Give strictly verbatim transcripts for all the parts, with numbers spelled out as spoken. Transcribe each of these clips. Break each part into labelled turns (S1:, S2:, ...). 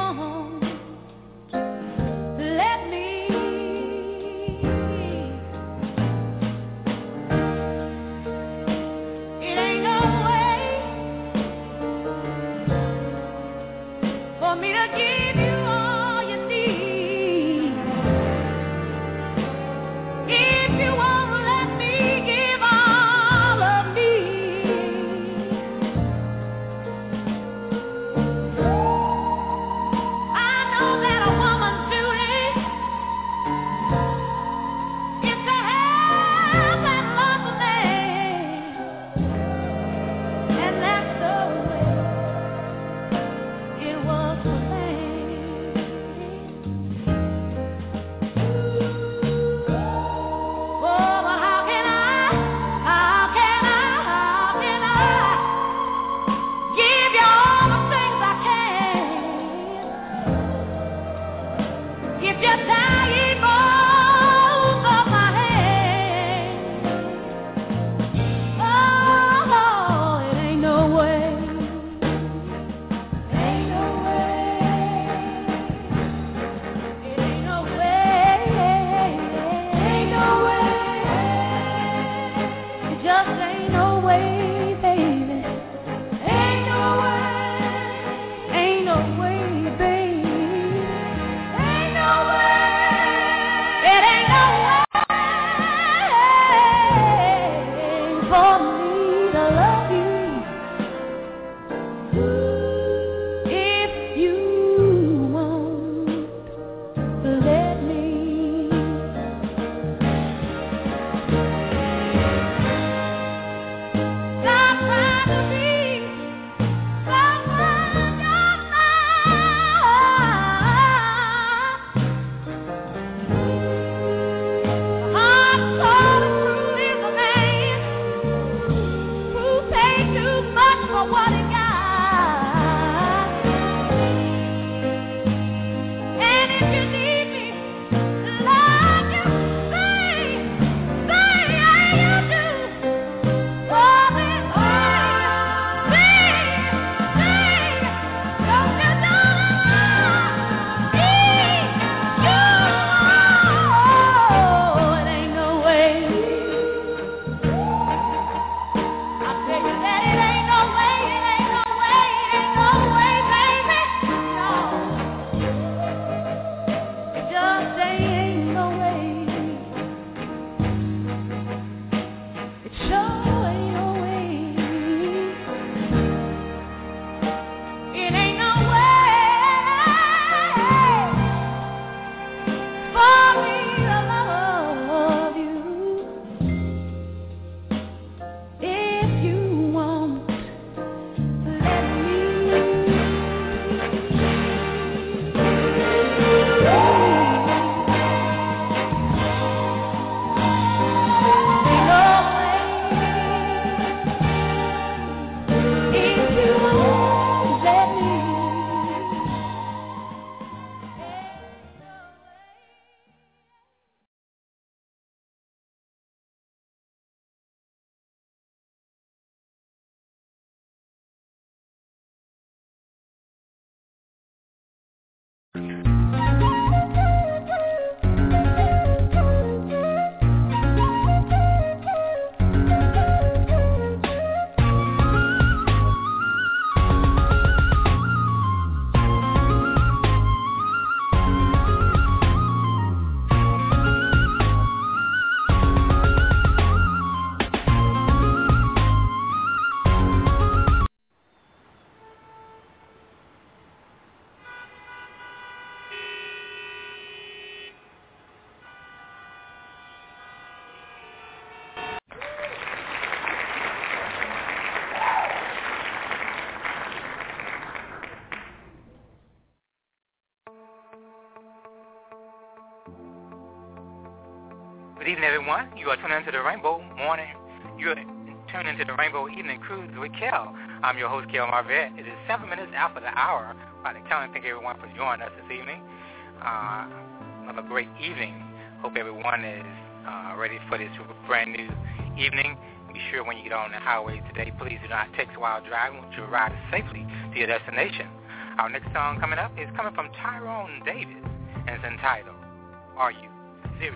S1: Good evening, everyone. You are tuned into the Rainbow Morning. You are tuned into the Rainbow Evening Cruise with Kel. I'm your host, Kel Marvette. It is seven minutes after the hour. By the count, thank everyone for joining us this evening. Uh, have a great evening. Hope everyone is uh, ready for this brand new evening. Be sure when you get on the highway today, please do not text while driving. Want you to ride safely to your destination. Our next song coming up is coming from Tyrone Davis, and it's entitled, Are You Serious?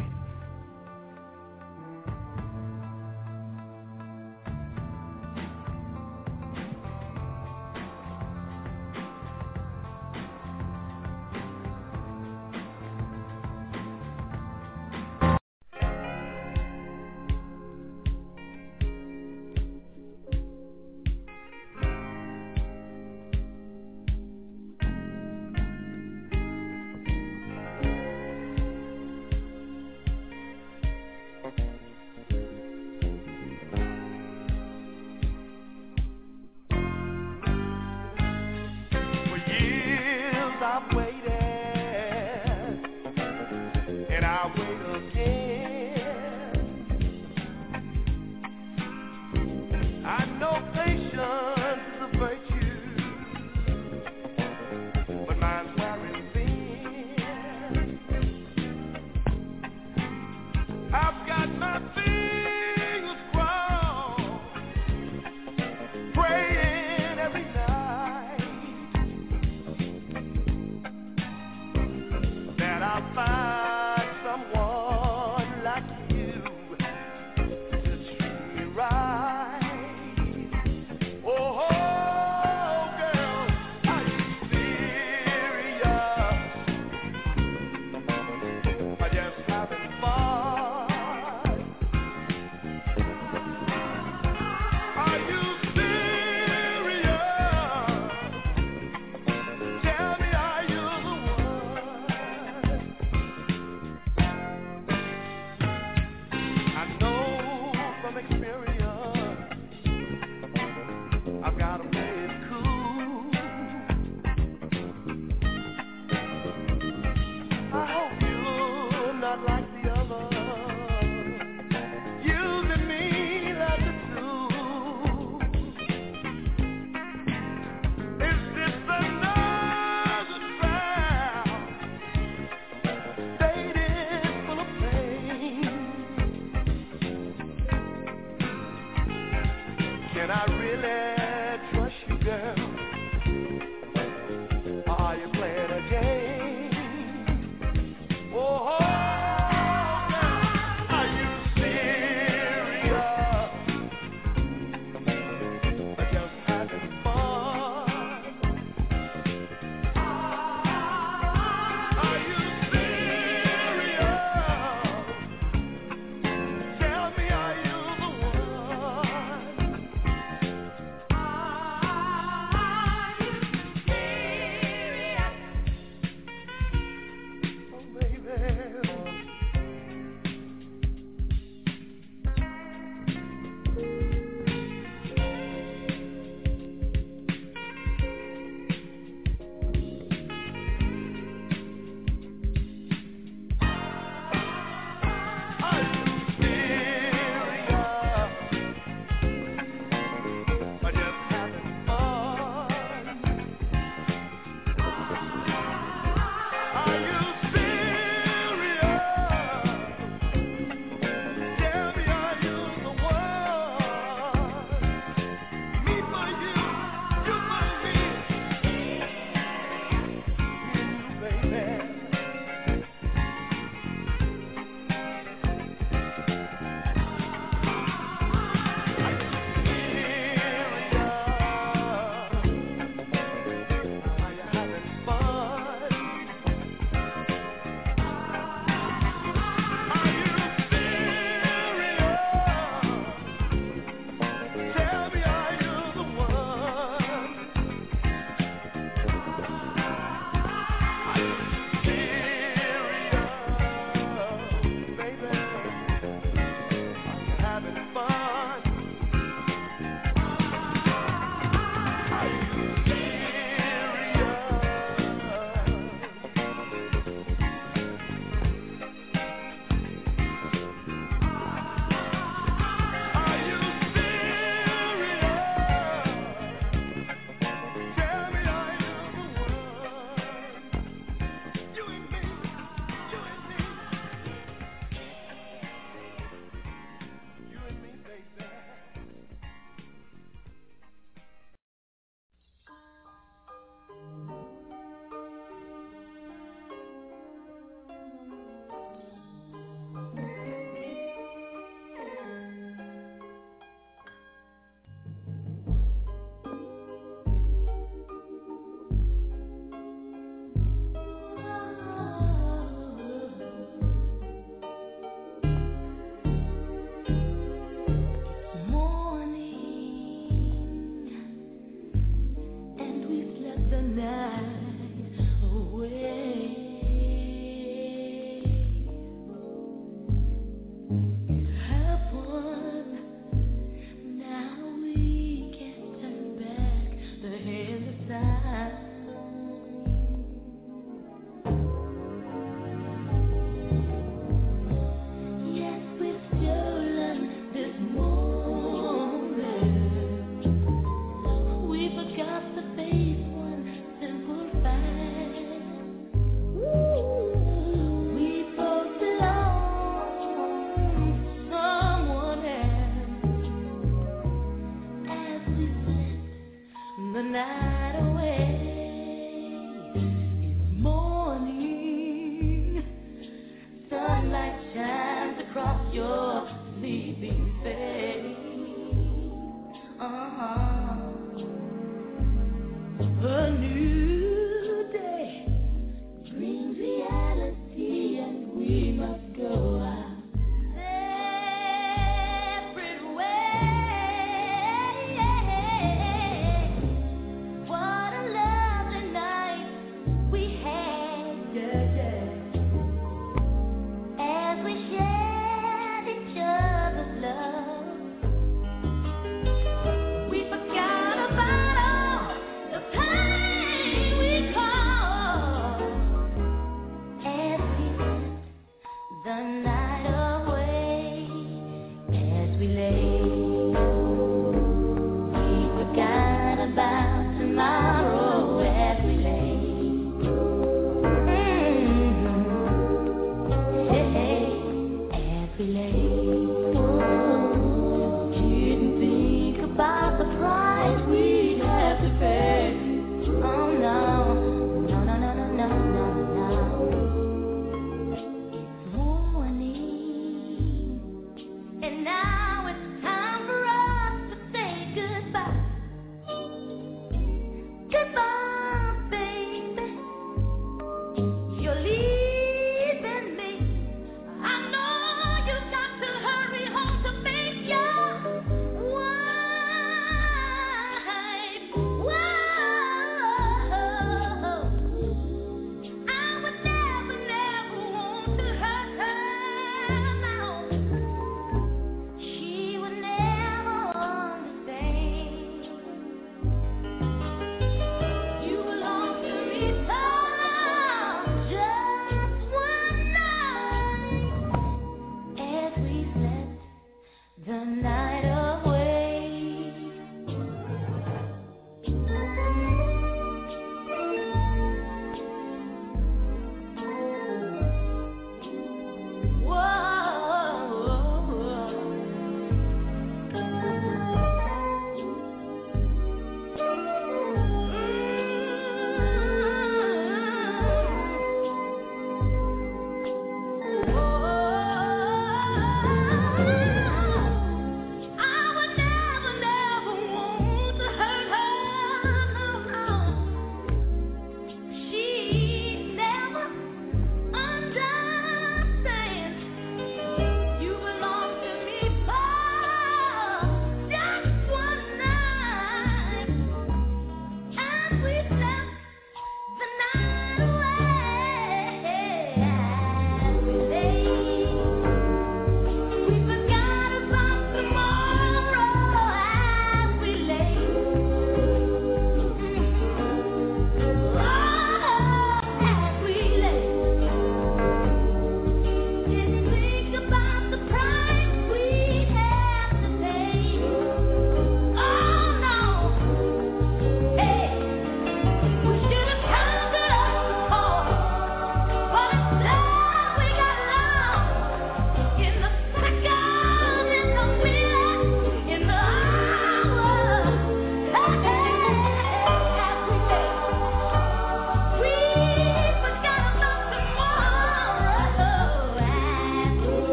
S2: A new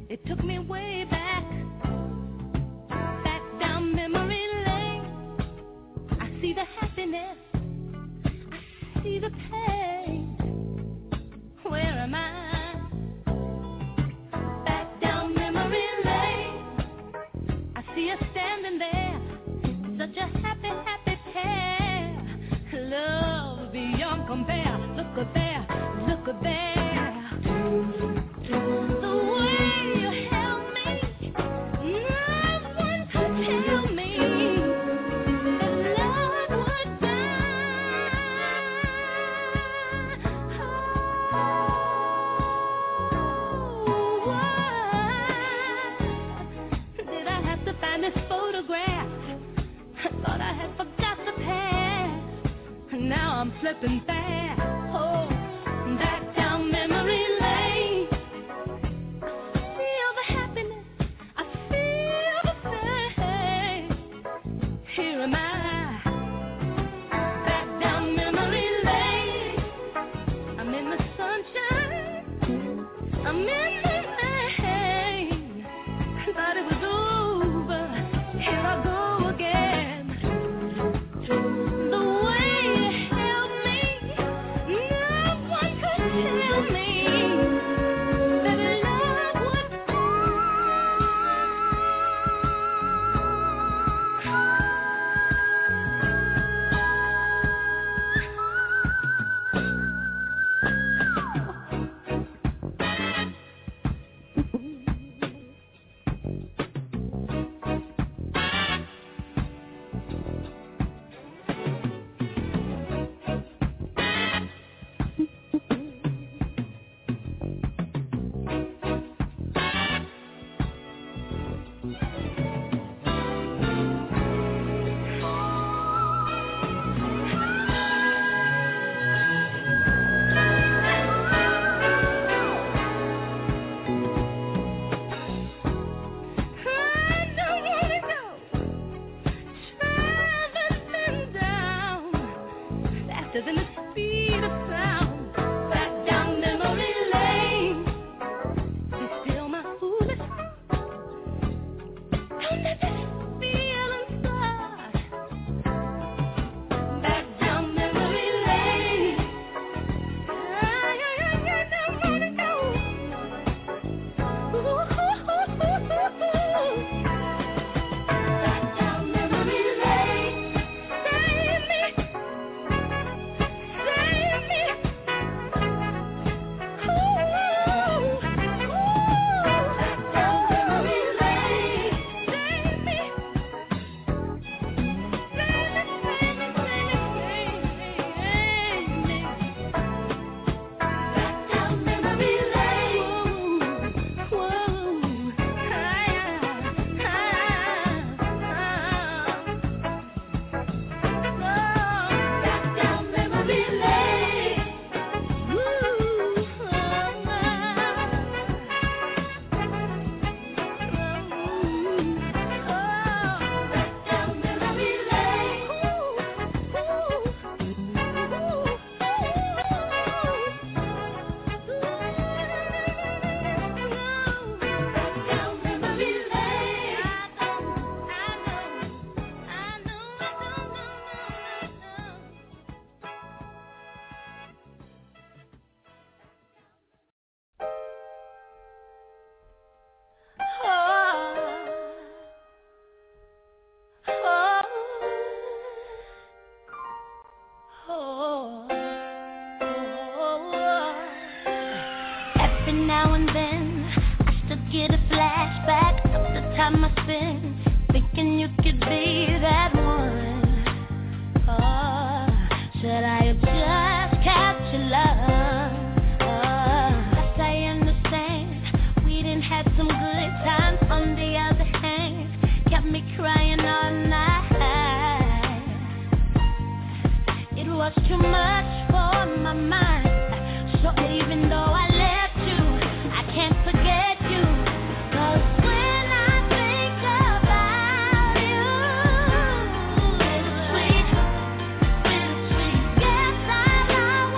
S2: It took me way back, back down memory lane. I see the happiness, I see the pain. Where am I? Back down memory lane. I see you standing there, such a happy, happy pair. Love beyond compare. Look at there, look at there. I'm slipping back, oh, back down memory lane. I feel the happiness, I feel the pain. Here am I, back down memory lane. I'm in the sunshine, I'm in the rain. Thought it was over, here I go again. The way tell me that love would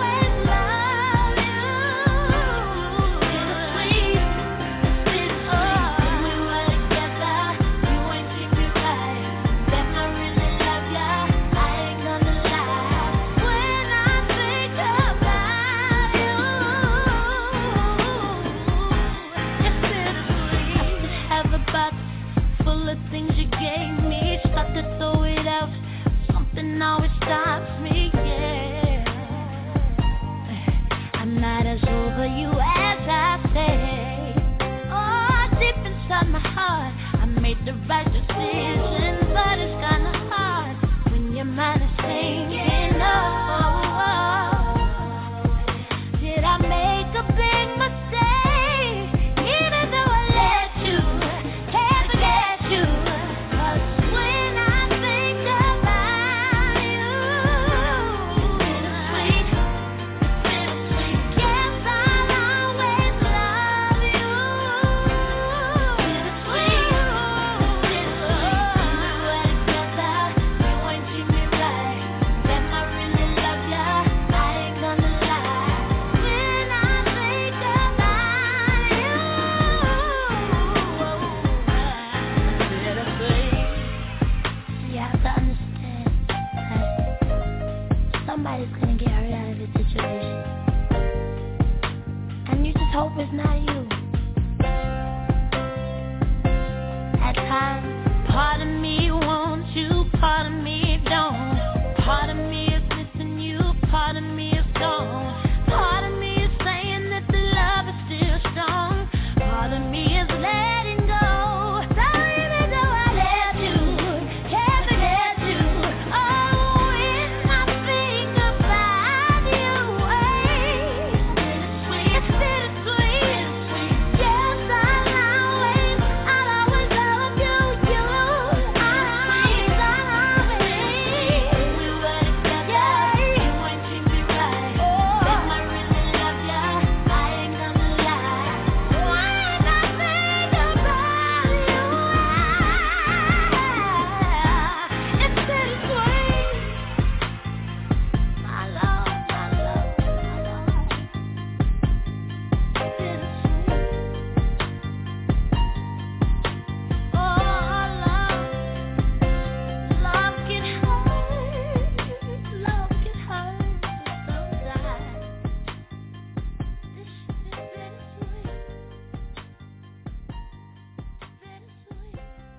S3: Oh
S2: the things you gave me. Start to throw it out. Something always stops me, yeah. I'm not as over you as I say. Oh, deep inside my heart, I made the right decision, but it's kinda hard when your mind is thinking, oh, did I make a big mistake? Even though I let you, can't forget you. 'Cause when I think about you, bittersweet, bittersweet. Yes, I'll always love you. Bittersweet, bittersweet. When it comes out, you ain't treat me right. Damn, I really love ya. I ain't gonna lie. When I think about you, bittersweet. You have to understand that somebody's gonna get hurt out of this situation, and you just hope it's not you. At times, part of me wants you, part of me don't. Part of me is missing you, part of me is gone. Part of me is saying that the love is still strong. Part of me is letting go. So even though I left you, can't forget you. Oh, when I think about you, bittersweet, it's bittersweet. Yes, I'll always, I'll always love you, you. I'll always, I'll always. We were together, you ain't treat me right. Damn, I really love ya, I ain't gonna lie. When I think about you, it's bittersweet. My love, my love, my love. Bittersweet. Oh, love, love can hurt, love can hurt sometimes. This shit is bittersweet, bittersweet.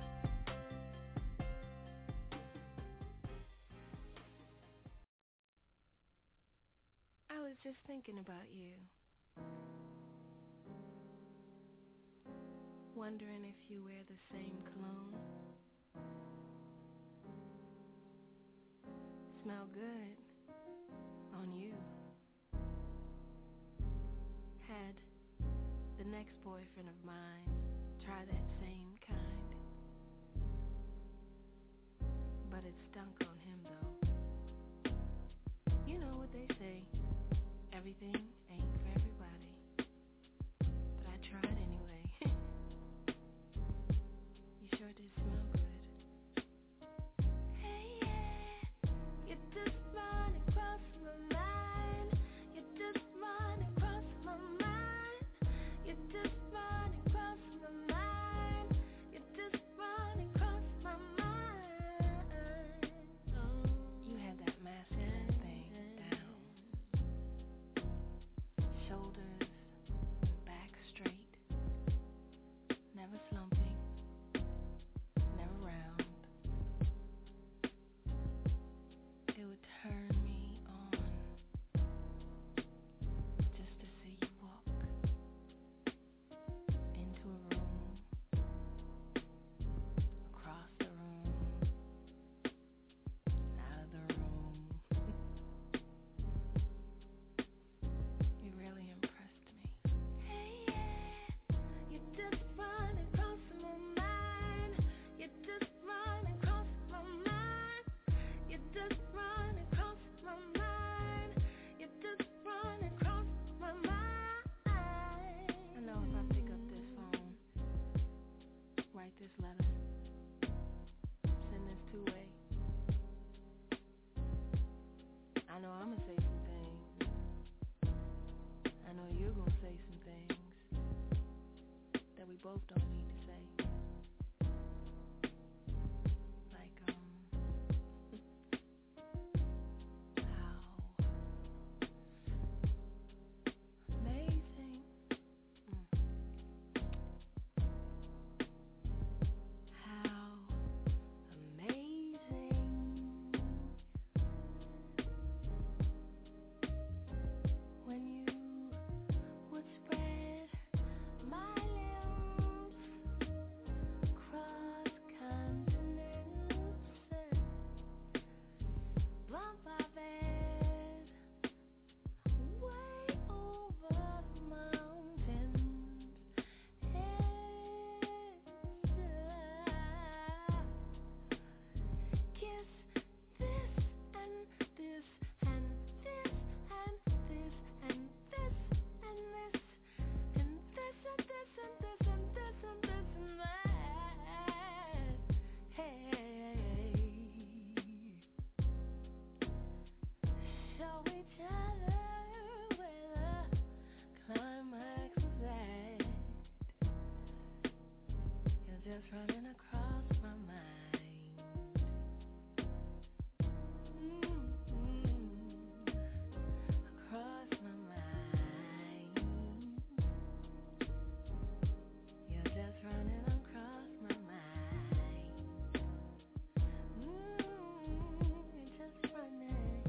S3: I was just thinking about you. Wondering if you wear the same cologne. Smell good on you. Had the next boyfriend of mine try that same kind. But it stunk on him though. You know what they say, everything ain't for everybody. But I tried anyway. You sure did smell good. Hey, yeah, you just run across my mind. You just run across my mind. You just run across my mind. You just run across my mind. Oh, you had that massive thing down. Shoulders and back straight. Never slumping. Never round. It would turn me on just to see you walk into a room, across the room, out of the room. You really impressed me. Hey, yeah, you just run across my mind. You just run across my mind. You just run across my mind. You just run across my mind. I know if I pick up this phone, write this letter, send this two-way, I know I'm gonna say some things. I know you're gonna say some things that we both don't need to say. Like, um, how amazing. Mm. How just running across my mind. Mm-hmm. Across my mind. You're just running across my mind. Mm-hmm. You're just running.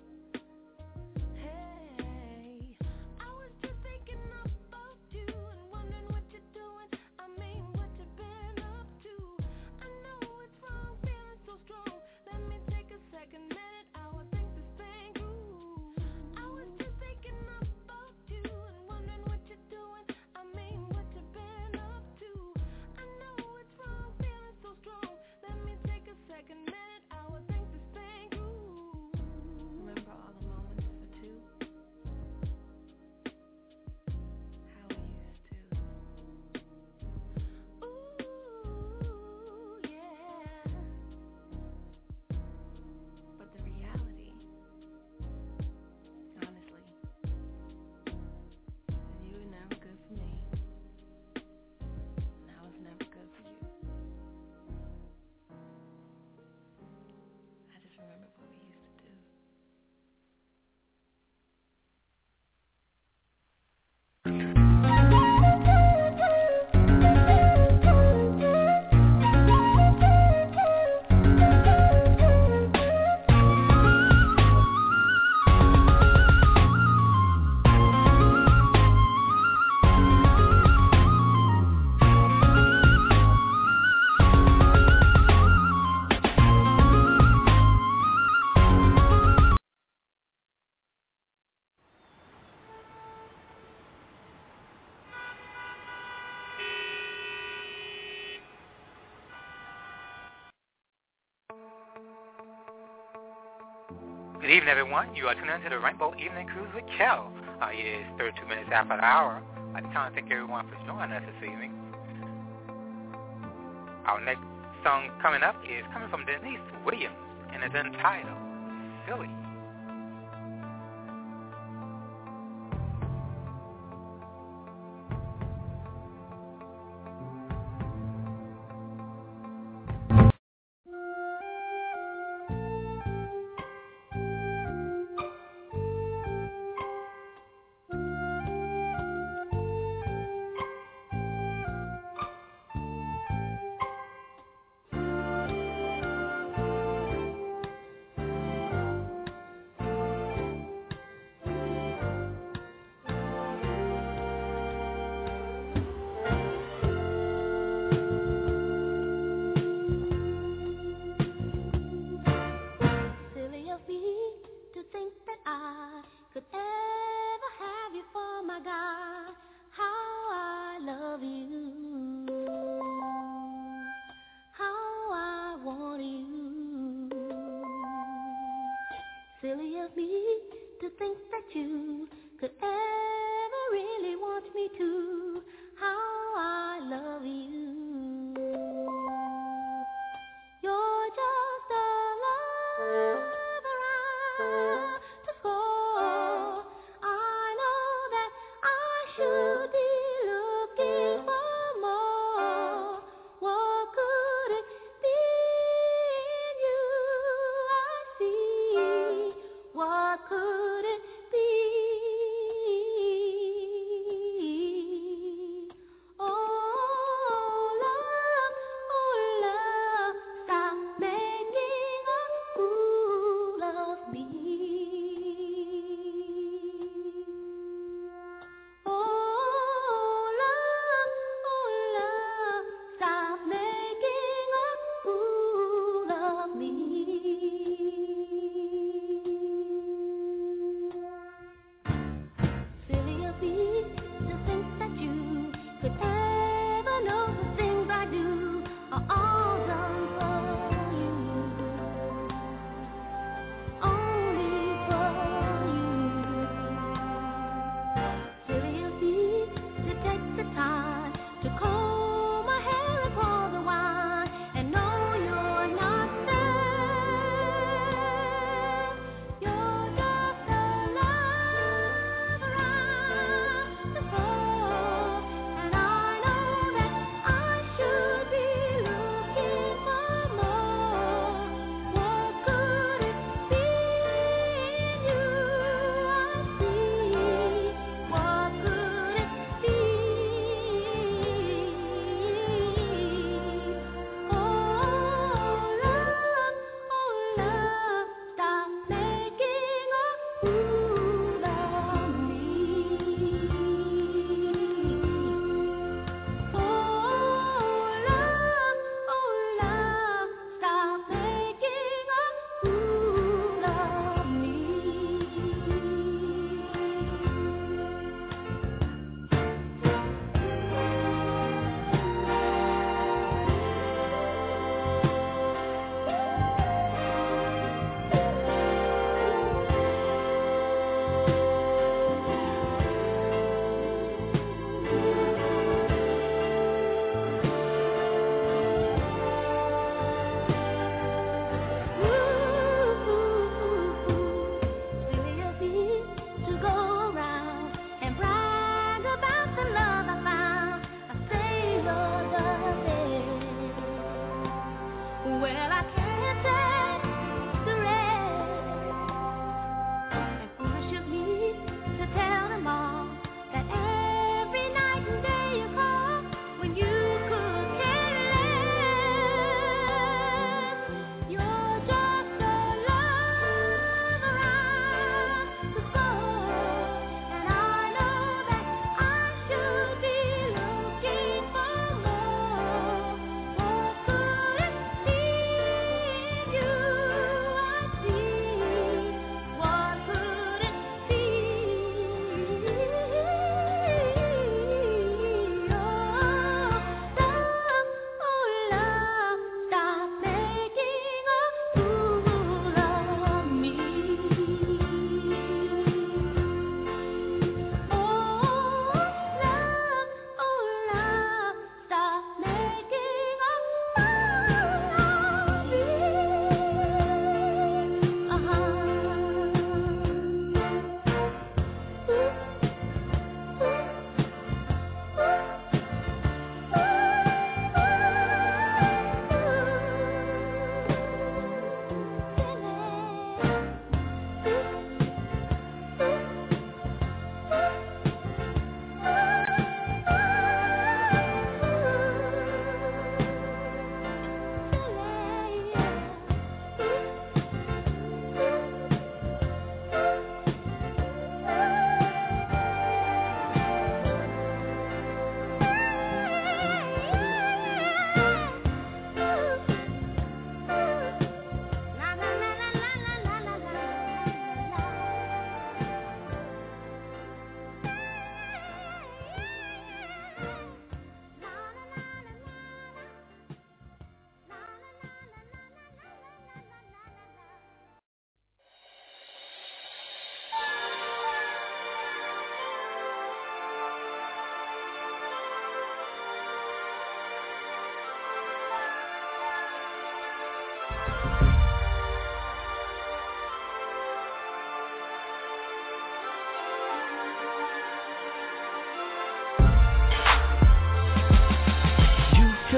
S3: Hey, I was just thinking about you and wondering what you're doing. I mean, what you've been up to. I know it's wrong, feeling so strong. Let me take a second minute. I would think this thing through. I was just thinking about you and wondering what you're doing. I mean, what you've been up to. I know it's wrong, feeling so strong. Let me take a second minute. I would think this thing through. Remember all the moments for two? How we used to. Ooh, yeah. But the reality, honestly, is you were never good for me, and I was never good for you. I just remember what we used to do.
S1: Good evening, everyone. You are tuned into the Rainbow Evening Cruise with Kel. Uh, it is thirty-two minutes after the hour. I'd like to thank everyone for joining us this evening. Our next song coming up is coming from Denise Williams, and it's entitled Silly.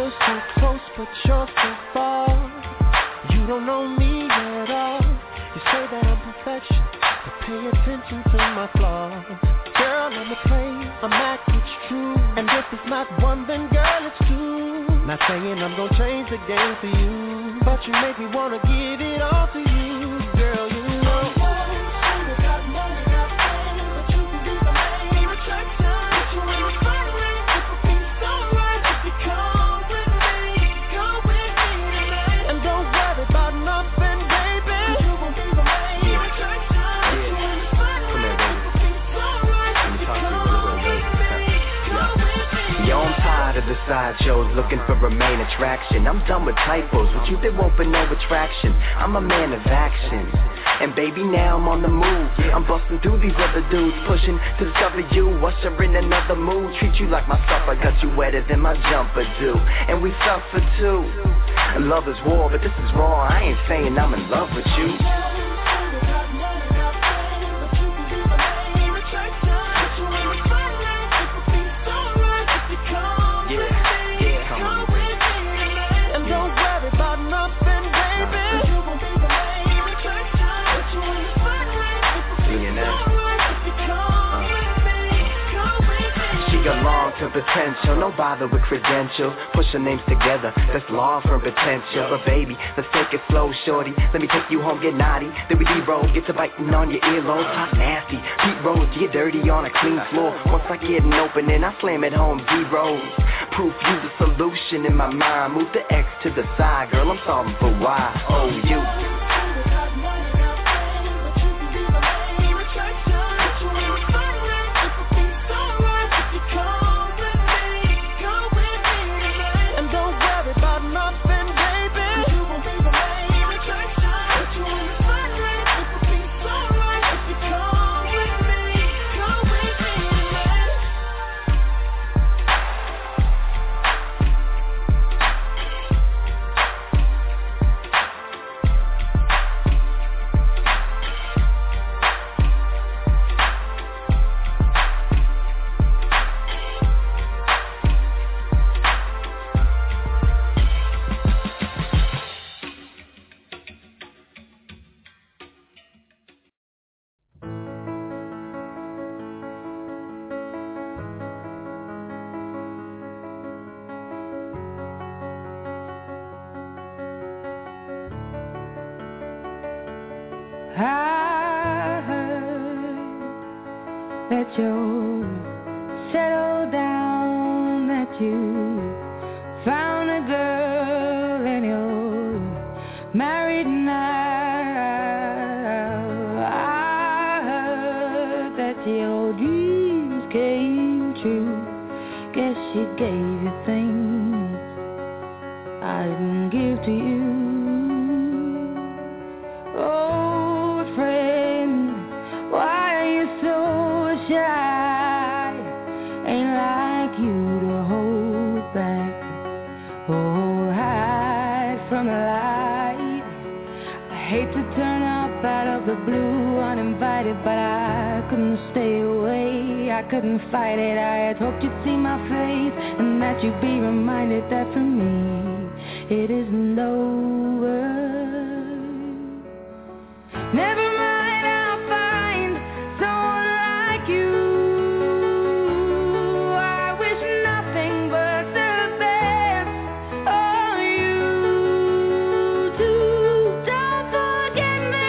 S4: You're so close, but you're so far. You don't know me at all. You say that I'm perfection, but pay attention to my flaws. Girl, I'm a play, I'm act, it's true. And if it's not one, then girl, it's two. Not saying I'm gonna change the game for you, but you make me wanna give it all to you. Girl, you know.
S5: The sideshows looking for a main attraction. I'm done with typos, with you they won't for no attraction. I'm a man of action, and baby now I'm on the move. I'm busting through these other dudes, pushing to discover you, usher in another mood. Treat you like my stuff, I got you wetter than my jumper do, and we suffer too. Love is war, but this is raw. I ain't saying I'm in love with you. To potential, no bother with credentials. Push your names together, that's law for potential. But baby, let's take it slow, shorty. Let me take you home, get naughty. Then we D-roll, get to biting on your earlobe. Talk nasty, Pete Rose, get dirty on a clean floor. Once I get an opening, I slam it home, D-Rose. Proof you the solution in my mind. Move the X to the side, girl, I'm solving for why. Oh, you.
S3: I heard that you settled down, that you found a girl and you're married now. I heard that your dreams came true. Guess she gave you things I didn't give to you. The blue uninvited, but I couldn't stay away. I couldn't fight it. I had hoped you'd see my face and that you'd be reminded that for me it isn't over. Never mind, I'll find someone like you. I wish nothing but the best for you too. Don't forget me.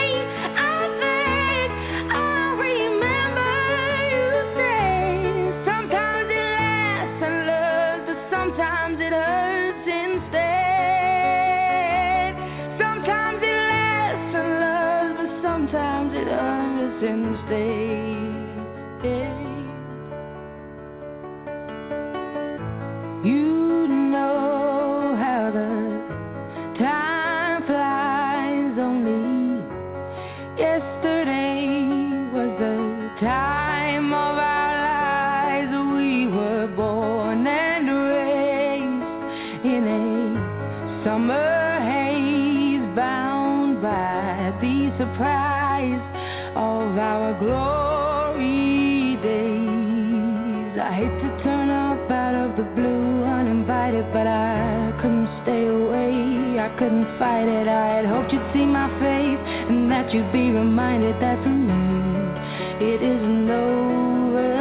S3: You know how the time flies. Only yesterday was the time of our lives. We were born and raised in a summer haze, bound by the surprise of our glory days. I hate to turn up out of the blue uninvited, but I
S2: couldn't stay away, I couldn't fight it. I had hoped you'd see my face and that you'd be reminded that for me it isn't over.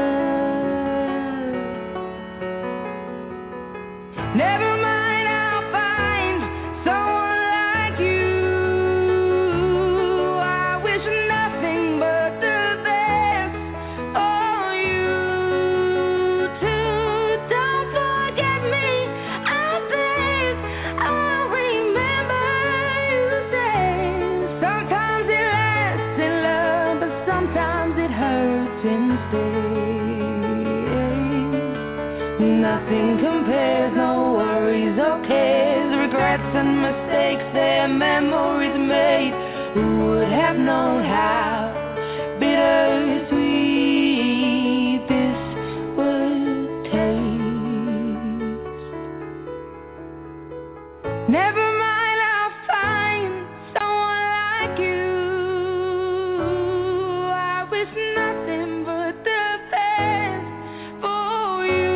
S2: Never mind, I'll find someone like you. I wish nothing but the best for you too. Don't forget me, I beg. I'll remember you say sometimes it lasts in love, but sometimes it hurts instead. Nothing compares, no worries or cares, regrets and mistakes, their memories made. Who would have known how bittersweet this would taste? Never mind, I'll find someone like you. I wish nothing but the best for you.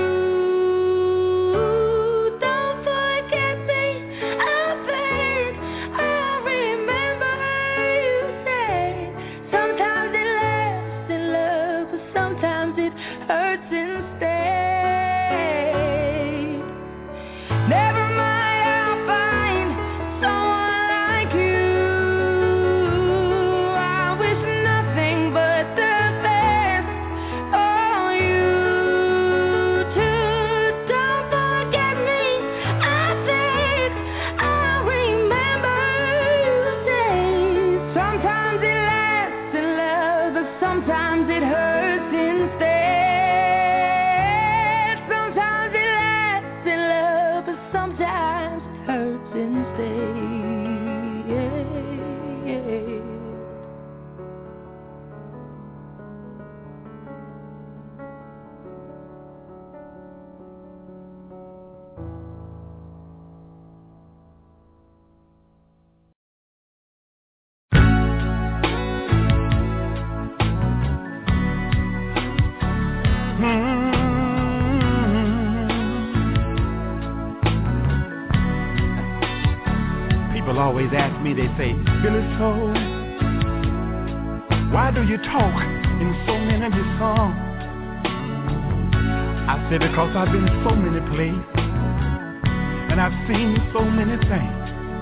S2: Don't forget me, I beg. I'll remember you say sometimes it lasts in love, but sometimes it hurts instead. Never mind, I'll find someone like you. I wish nothing but the best for you too. Don't forget me, I beg. I'll remember you say sometimes it lasts in love, but sometimes it hurts instead. Sometimes it lasts in love, but sometimes it hurts instead.
S6: People always ask me, they say, Billy Soul, why do you talk in so many of your songs? I say because I've been so many places and I've seen so many things.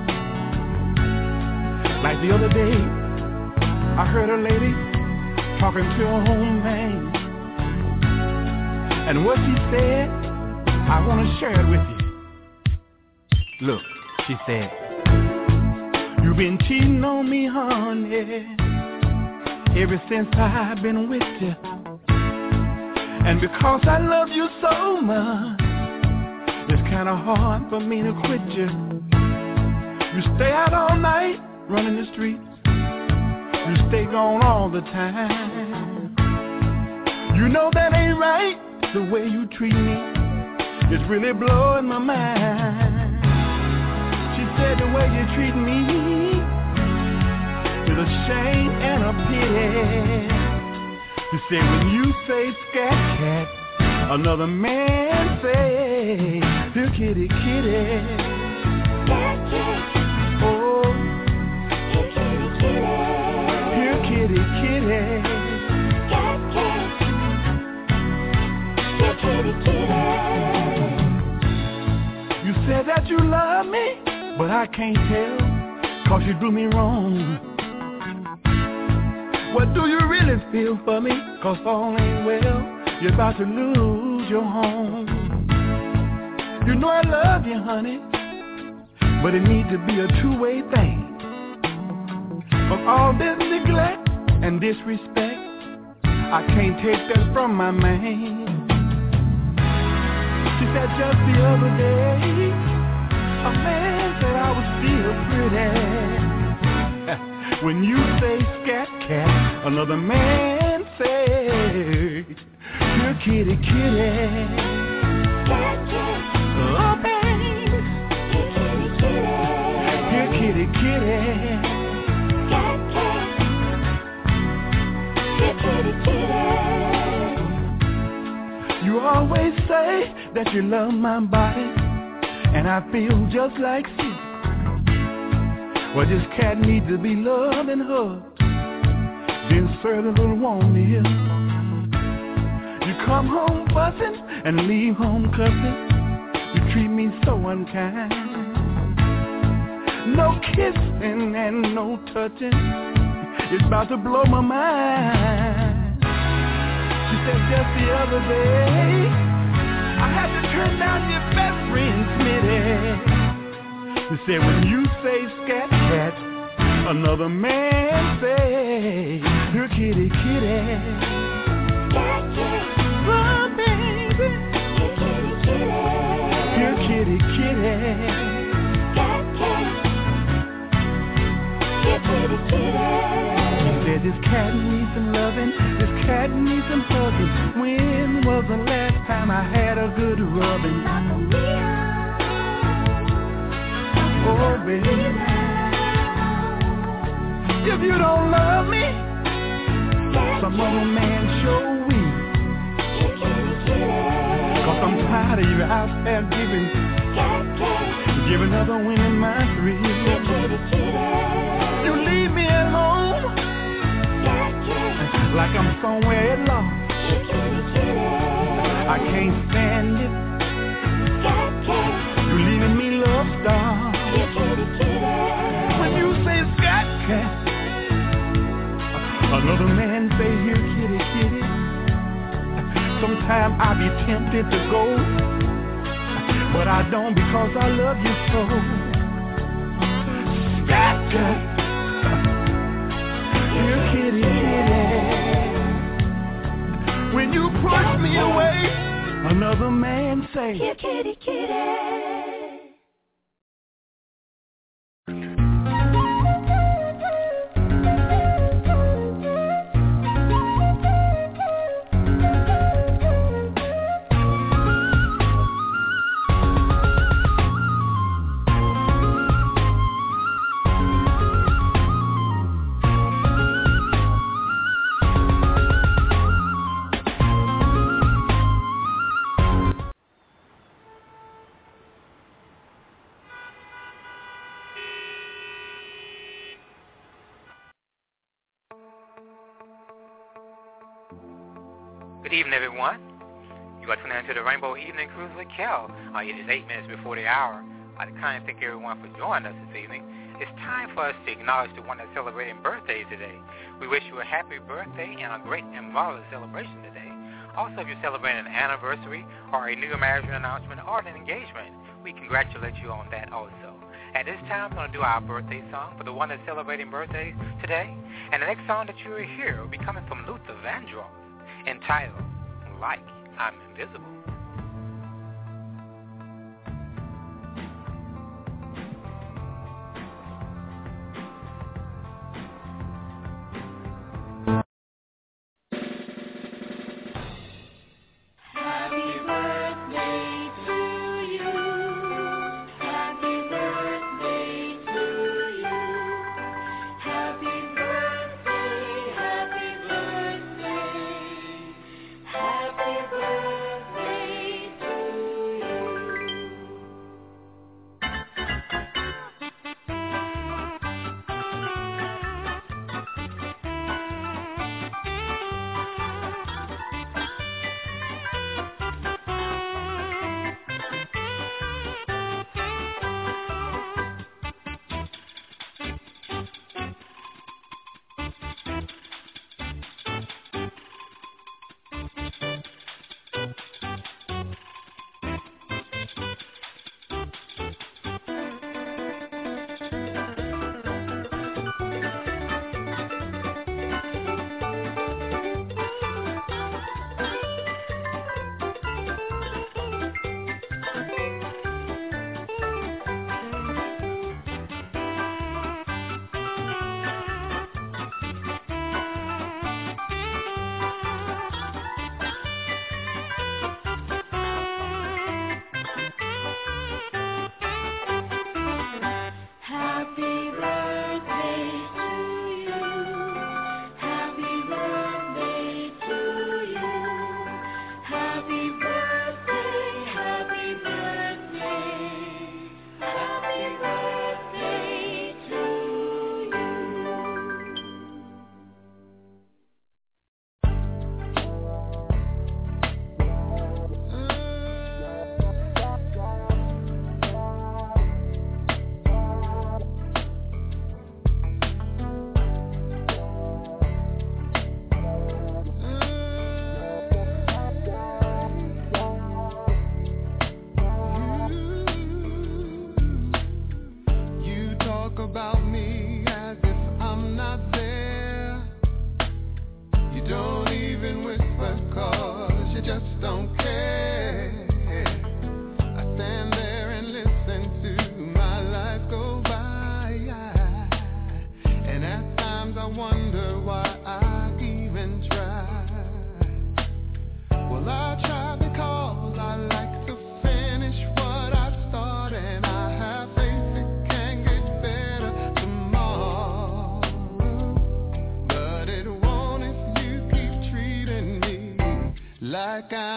S6: Like the other day, I heard a lady talking to her own man, and what she said, I want to share it with you. Look, she said, you've been cheating on me, honey, ever since I've been with you. And because I love you so much, it's kind of hard for me to quit you. You stay out all night, running the streets. You stay gone all the time. You know that ain't right, the way you treat me. It's really blowing my mind. She said the way you treat me is a shame and a pity. She said when you say scat cat, another man say, here kitty kitty. Scat cat. Oh. Here kitty kitty. Here kitty kitty. Scat cat. Here kitty kitty. You said that you love me, but I can't tell, cause you do me wrong. What do you really feel for me? Cause all ain't well, you're about to lose your home. You know I love you, honey, but it needs to be a two-way thing. Of all this neglect and disrespect, I can't take that from my man. She said just the other day, a man said I was still pretty. When you say scat cat, another man say, here kitty kitty. Scat cat. Oh baby. Here kitty kitty. Here kitty kitty. Scat cat. Here kitty kitty. You always say that you love my body and I feel just like sick. Well, this cat needs to be loved and hugged, then serve a little warm meal. You come home fussing and leave home cussing. You treat me so unkind. No kissing and no touching. It's about to blow my mind. She said just the other day, I had to turn down your best friend, Smitty. She said when you say scat cat, another man say your kitty kitty. Scat cat, oh baby, your kitty kitty. Your kitty kitty. Scat cat, your kitty kitty. Said this cat needs some loving, this cat needs some hugging. When was the last time I had a good rubbing? Oh baby, if you don't love me, some other man show weak. Cause I'm tired of you out there giving, giving other women my thrill. You leave me at home like I'm somewhere lost. I can't stand it. You leaving me love starved. When you say scat cat, another man say here kitty kitty. Sometimes I be tempted to go, but I don't because I love you so. Scat cat, here kitty kitty. When you push me away, another man say, here kitty kitty.
S1: Good evening, everyone. You are tuning into the Rainbow Evening Cruise with Kel. Uh, it is eight minutes before the hour. I'd kind of thank everyone for joining us this evening. It's time for us to acknowledge the one that's celebrating birthdays today. We wish you a happy birthday and a great and marvelous celebration today. Also, if you're celebrating an anniversary or a new marriage announcement or an engagement, we congratulate you on that also. At this time, we're going to do our birthday song for the one that's celebrating birthdays today. And the next song that you will hear will be coming from Luther Vandross, entitled Like I'm Invisible.
S2: Happy birthday.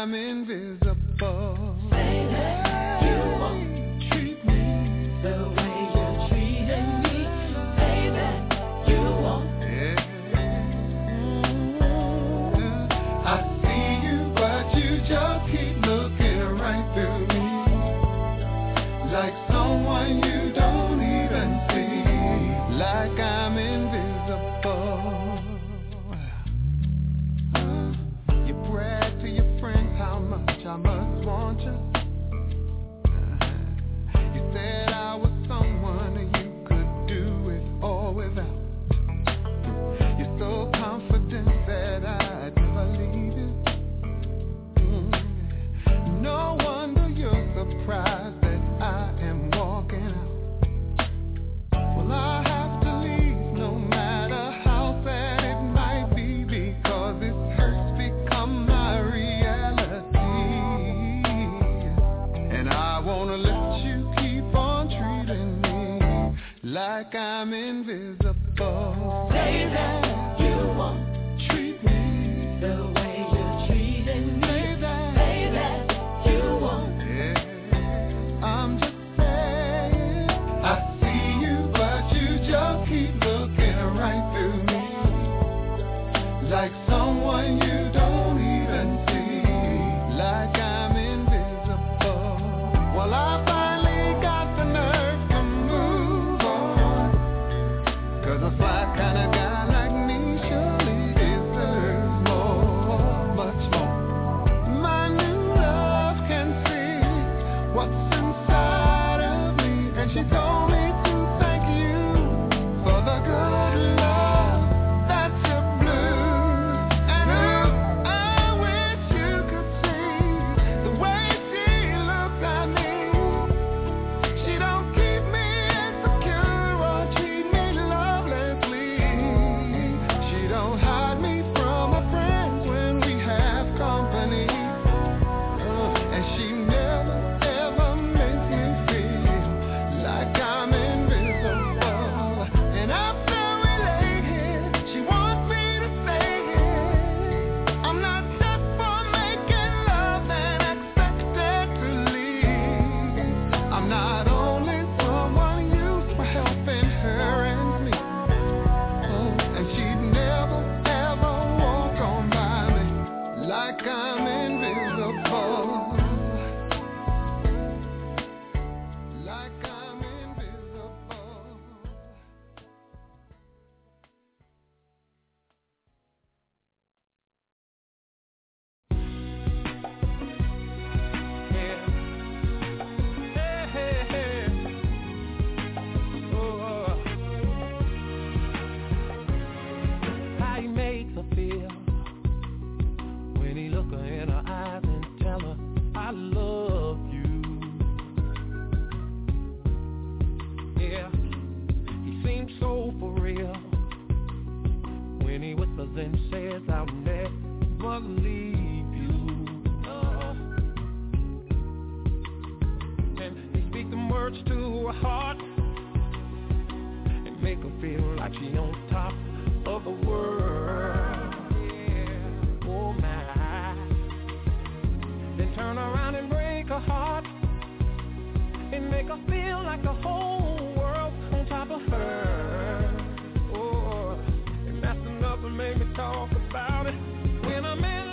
S4: I'm invisible.
S7: Say that you won't treat me the way you're treating me. Say that you won't.
S4: Yeah. I see you, but you just keep looking right through me, like someone you don't even see, like I'm invisible. You brag to your friends how much I must want you. You said I was someone you could do it all without. You're so confident that I'd never leave you. Mm. No wonder you're surprised that I am walking out. Well, I have to leave no matter how sad it might be, because this hurt's become my reality. And I wanna let you keep on treating me like I'm invisible.
S7: Say that you won't treat me the way you're treating me.
S4: Say that,
S7: Say that you won't.
S4: yeah, I'm just saying. I see you, but you just keep looking right through me, like someone you don't even see, like I'm invisible. Well, I finally got the nerve to move on, 'cause a fly kind of guy like me surely deserves more, much more. My new love can see what's inside of me, and she told me to thank you for the good love that you blew. And ooh, I wish you could see the way she looks at me. She don't keep me insecure or treat me lovelessly. She don't hide me from my friends when we have company. Uh, and she never ever makes me feel like I'm invisible. And I'm so elated, she wants me to stay here. I'm not set for making love and expected to leave. I'm not only someone used for helping her and me. Oh, and she'd never ever walk on by me like I'm invisible. Like I'm invisible. Yeah. Hey, hey, hey. Oh. How he makes her feel when he look her in her eyes and tell her, I love you. Yeah, he seems so for real when he whispers and says, I'll never leave you. Oh. And he speaks them words to her heart and make her feel like she on top of the world. Yeah. Oh my. Then turn around and break her heart and make her feel like the whole world's on top of her. Oh, and that's enough to make me talk about it. When a man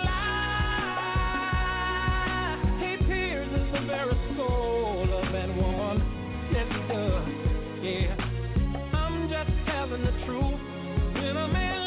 S4: lies, he pierces the very soul of that woman. Yes, he does. Yeah, I'm just telling the truth. When a man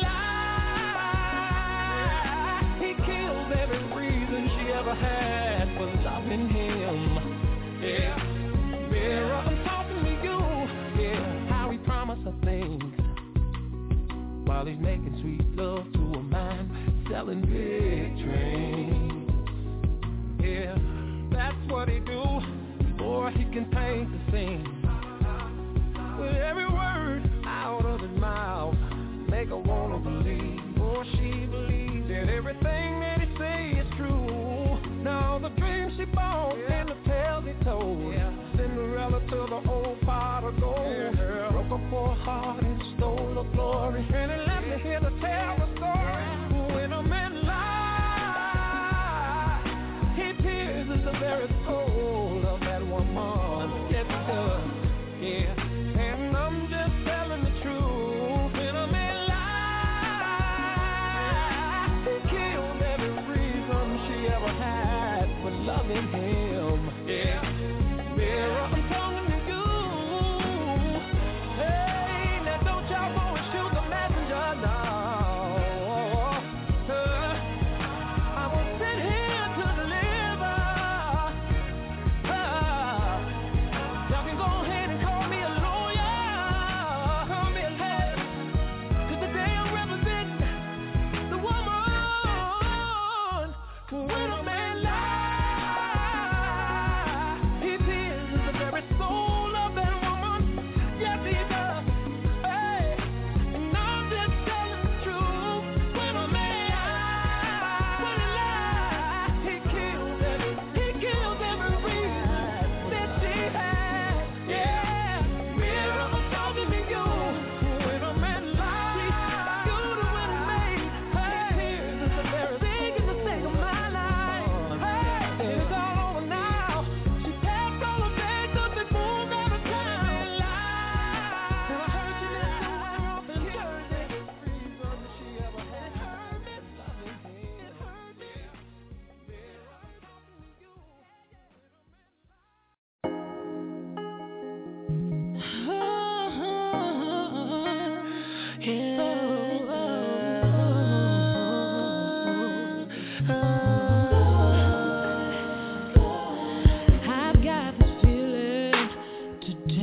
S4: lies, he kills every reason she ever had for loving him. Yeah, mirror, I'm talking to you. Yeah, how he promised her things while he's making sweet love to a man selling big dreams. Yeah, that's what he do. Boy, he can paint the scene with every word out of his mouth. Make her wanna believe, or she believes that everything that he say is true. Now the dreams she bought and the tales he told, yeah. Cinderella to the old pot of gold, yeah. Broke her poor heart and stole her glory, and he left me here to tell the story. When a man lies,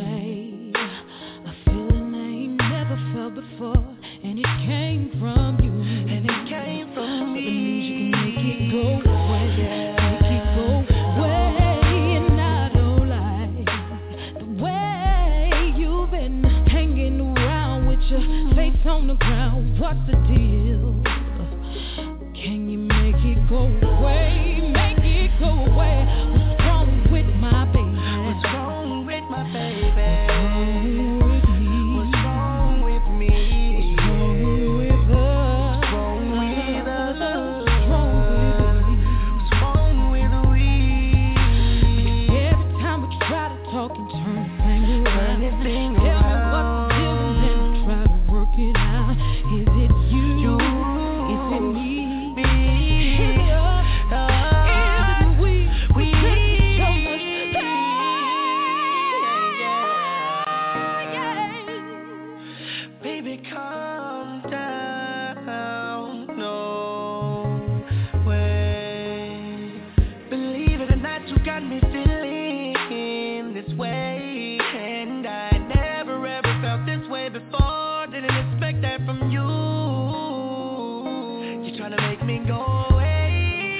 S3: say a feeling I ain't never felt before, and it came from you,
S4: and it came from me.
S3: So that means you can make it go away, make it go away, and I don't like the way you've been hanging around with your face on the ground. What's the deal? Can you make it go away, make it go away? What's wrong with my baby?
S4: What's wrong with my baby?
S3: What's wrong with me?
S4: What's wrong with me?
S3: What's wrong with us? What's wrong with us?
S4: What's wrong with us? What's wrong with we?
S3: Every time we try to talk and turn the thing around,
S4: Turn this thing
S3: tell
S4: around.
S3: me what's the deal and then we try to work it out. Is it you?
S4: You.
S3: Is it me?
S4: Me.
S3: Is it us?
S4: Uh,
S3: Is it we?
S4: we.
S3: We're taking so much pain.
S4: Baby, calm down, no way. Believe it or not, you got me feeling this way, and I never ever felt this way before. Didn't expect that from you. You're trying to make me go away,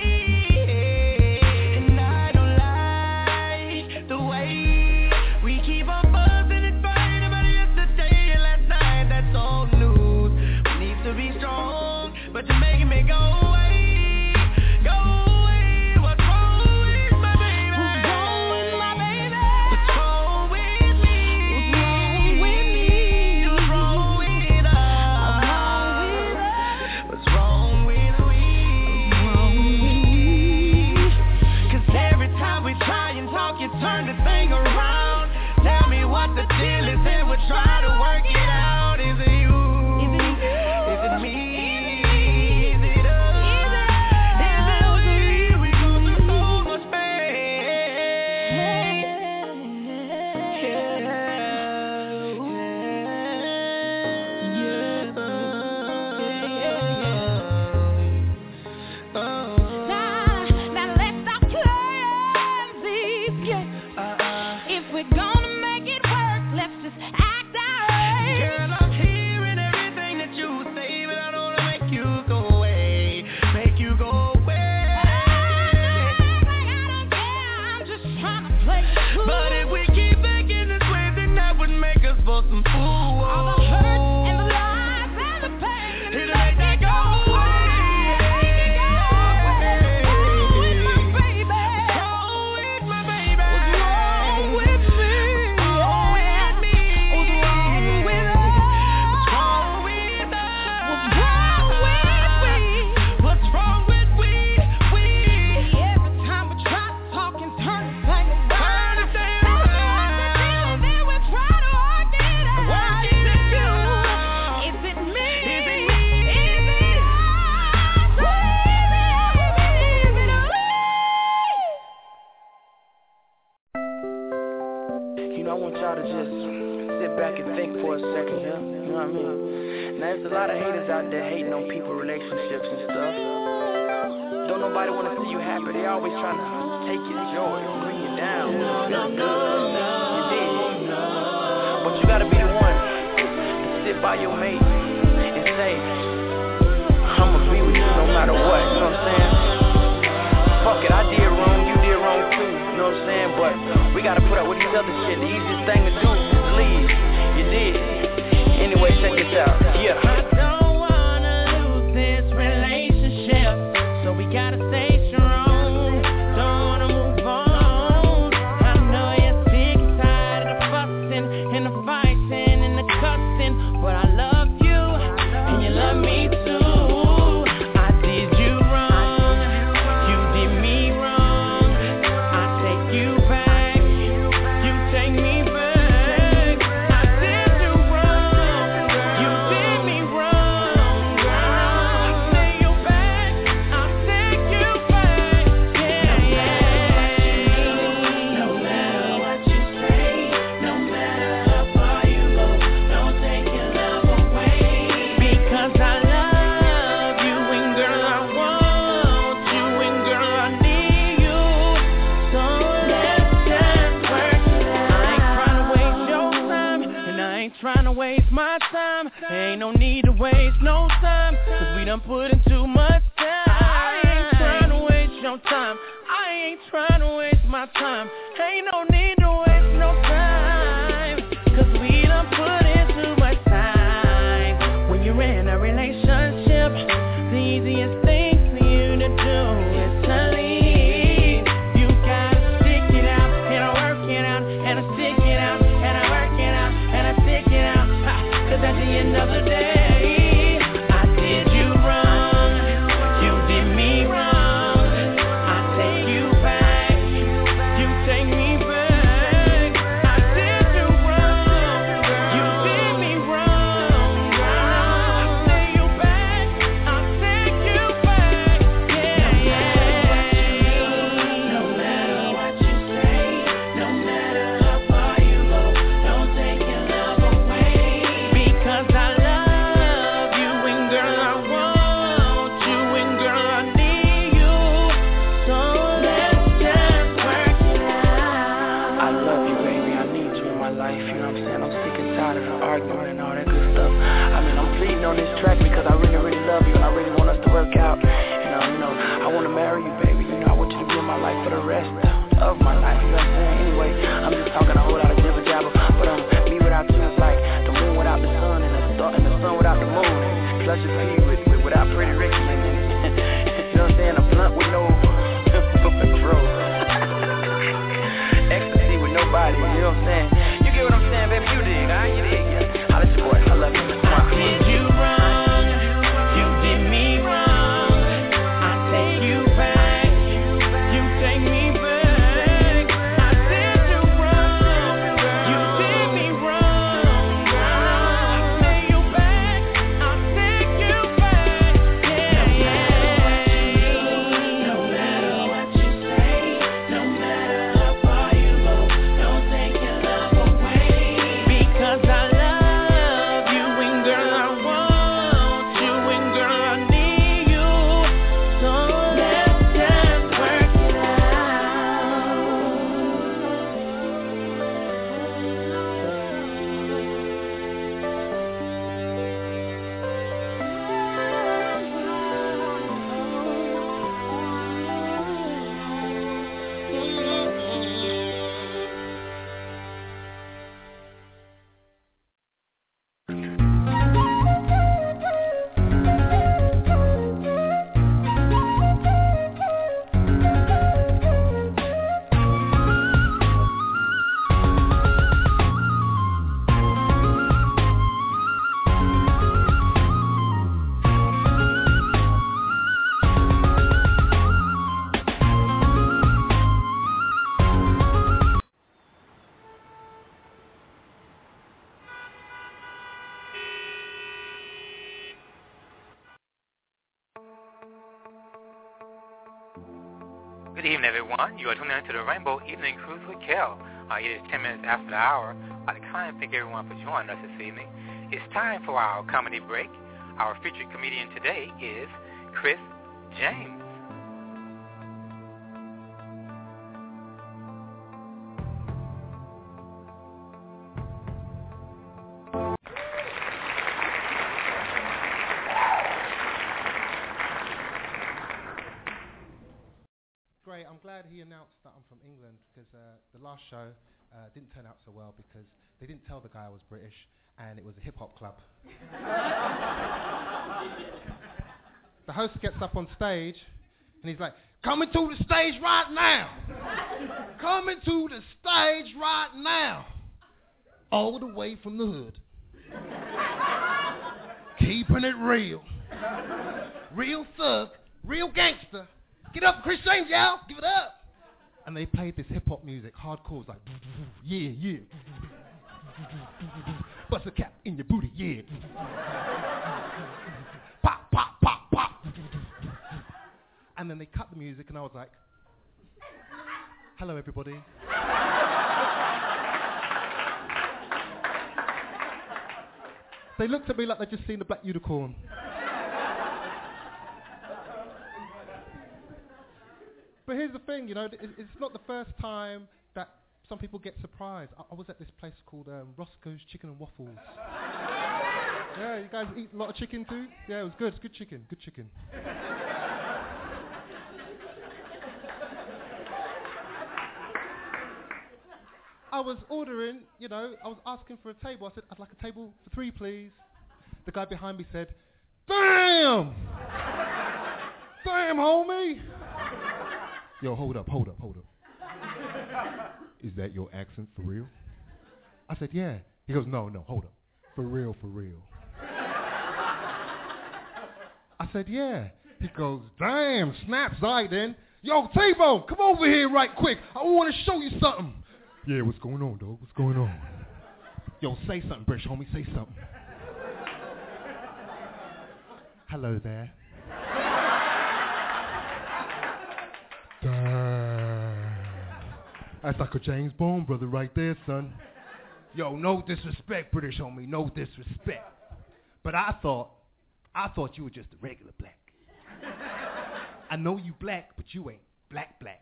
S4: and I don't like the way we keep on buzzing and fighting about yesterday and last night. That's old news. We need to be strong, but you're making me go away, go away. What's wrong with my baby?
S3: What's wrong with my baby?
S4: What's wrong with me?
S3: What's wrong with me?
S4: What's wrong with us? What's wrong with we? Cause every time we try and talk, you turn the thing around. Tell me what the deal is and we'll try to work it out. Is it you?
S3: Is it you?
S4: Is it me? Is it us? Is it we? We go through so much pain.
S3: Now, now let's stop playing these games. If we're gonna make it work, let's just act alright.
S4: Girl, I'm hearing everything that you say, but I don't wanna make you go away, make you go away.
S3: I don't care, I'm just trying to play it cool.
S4: But if we keep thinking this way, then that would make us both some fools.
S3: All the hurt and the lies and the pain,
S4: It'll make me go away.
S8: There's a lot of haters out there hating on people, relationships and stuff. Don't nobody want to see you happy. They always trying to take your joy and bring you down.
S4: No, no, no,
S8: you did. But you gotta be the one to sit by your mate and say, I'ma be with you no matter what. You know what I'm saying? Fuck it, I did wrong, you did wrong too. You know what I'm saying? But we gotta put up with each other shit. The easiest thing to do is leave. You did. Anyway, check this out. Yeah.
S4: I don't wanna lose this relationship, so we gotta stay strong. Don't wanna move on. I know you're sick and tired of the fussing and the fighting and the cussing, but I love you and you love me too. I did you wrong, you did me wrong. I take you back, you take me back.
S8: trying to waste my time. Ain't no need to waste no time, cause we done put in too much time. I ain't trying to waste your time. I ain't trying to waste my time. Ain't no need to waste no time, cause we done put in too much time. When you're in a relationship, the easiest thing for you to do is to leave. You gotta stick it out, and I work it out, and I stick it out, and I work it out, and I stick it out. Ha, cause at the end of the day, I did you wrong, you did me wrong. I take you back, you take me back. I did you wrong, you did me wrong. I'll take you back, I'll take you back. Yeah, yeah. No matter what you say, no matter how far you go, don't take your love away. Because I love you, and girl, I want you, and girl, I need you. So let's just work it out.
S9: I love you, baby. I need you in my life. You know what I'm saying? I'm sick and tired of the arguing and all that good stuff. I mean, I'm pleading on this track because I really, really love you and I really want us to work out. And um, you know, I want to marry you, baby. You know, I want you to be in my life for the rest of my life. You know what I'm saying? Anyway, I'm just talking a whole lot of jibber jabber, but um, me without you is like the moon without the sun, and the star and the sun without the moon, and Slushy P with, with without Pretty Ricky, and, and you know what I'm saying? A blunt with no control, ecstasy with nobody. You know what I'm saying? You get what I'm saying, baby? You dig, huh? You dig? Yeah. Holla at your boy. I love you.
S8: I did you wrong, you did me wrong. I take you back, you take me back. I did you wrong, you did me wrong. I'll take you back, I'll take you back. Yeah, yeah. No matter what you say, no matter how far you go, don't take your love away. Because I love you, and girl, I want you, and girl, I need you. So let's just work it out.
S1: Good evening, everyone. You are tuning in to the Rainbow Evening Cruise with Kel. Uh, it is ten minutes after the hour. I'd like to kind of thank everyone for joining us this evening. It's time for our comedy break. Our featured comedian today is Chris James.
S10: Great, I'm glad he announced that I'm from England, because uh, the last show uh, didn't turn out so well because they didn't tell the guy I was British, and it was a hip-hop club. The host gets up on stage and he's like, "Coming to the stage right now, coming to the stage right now, all the way from the hood, keeping it real, real thug, real gangster. Get up, Chris James, y'all, give it up." And they played this hip-hop music, hardcore, it was like, yeah, yeah, bust a cap in your booty, yeah, pop, pop, pop, pop. And then they cut the music, and I was like, "Hello, everybody." They looked at me like they'd just seen the Black Unicorn. But here's the thing, you know, it's not the first time that some people get surprised. I, I was at this place called um, Roscoe's Chicken and Waffles. Yeah, you guys eat a lot of chicken too? Yeah, it was good. It's good chicken. Good chicken. I was ordering, you know, I was asking for a table. I said, I'd like a table for three, please. The guy behind me said, damn! Damn, homie! Yo, hold up, hold up, hold up. Is that your accent for real? I said, yeah. He goes, no, no, hold up. For real, for real. I said, yeah. He goes, damn, snaps, all right then. Yo, T-Bone, come over here right quick. I want to show you something. Yeah, what's going on, dog? What's going on? Yo, say something, British homie, say something. Hello there. Damn. That's like a James Bond brother right there, son. Yo, no disrespect, British homie, no disrespect. But I thought, I thought you were just a regular black. I know you black, but you ain't black black.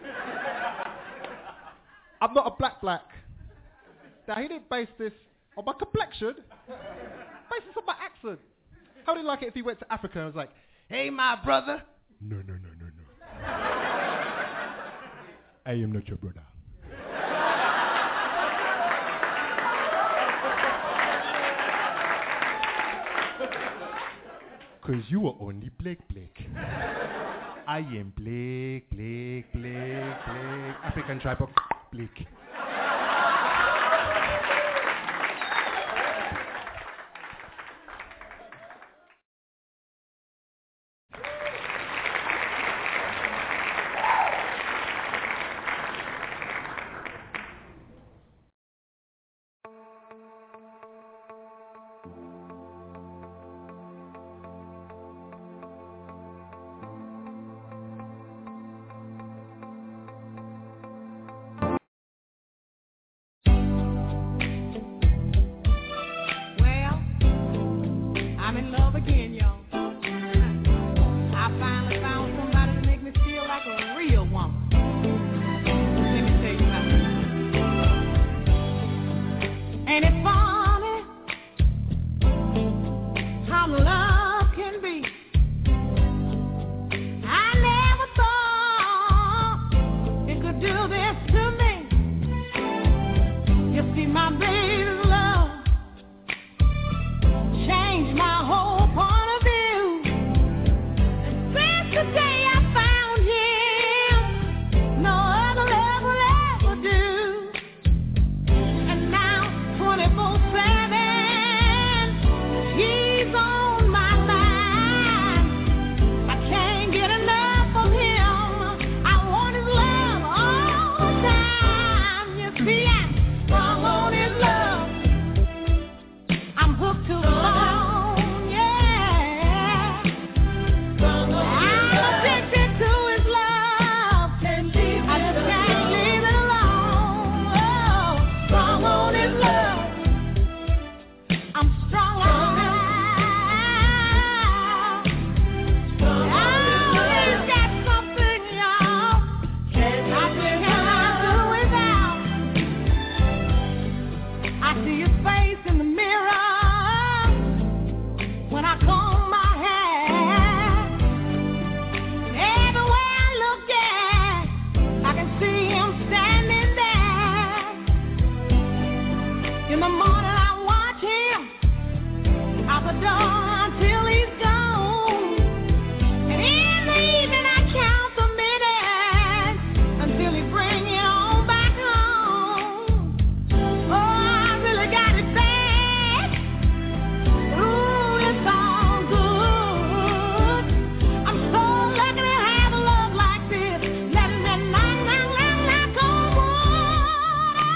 S10: I'm not a black black. Now, he didn't base this on my complexion. Base this on my accent. How would he like it if he went to Africa and was like, hey, my brother? No, no, no, no, no. I am not your brother. Because you are only black black. I am black, black, black, black. African tribe of black.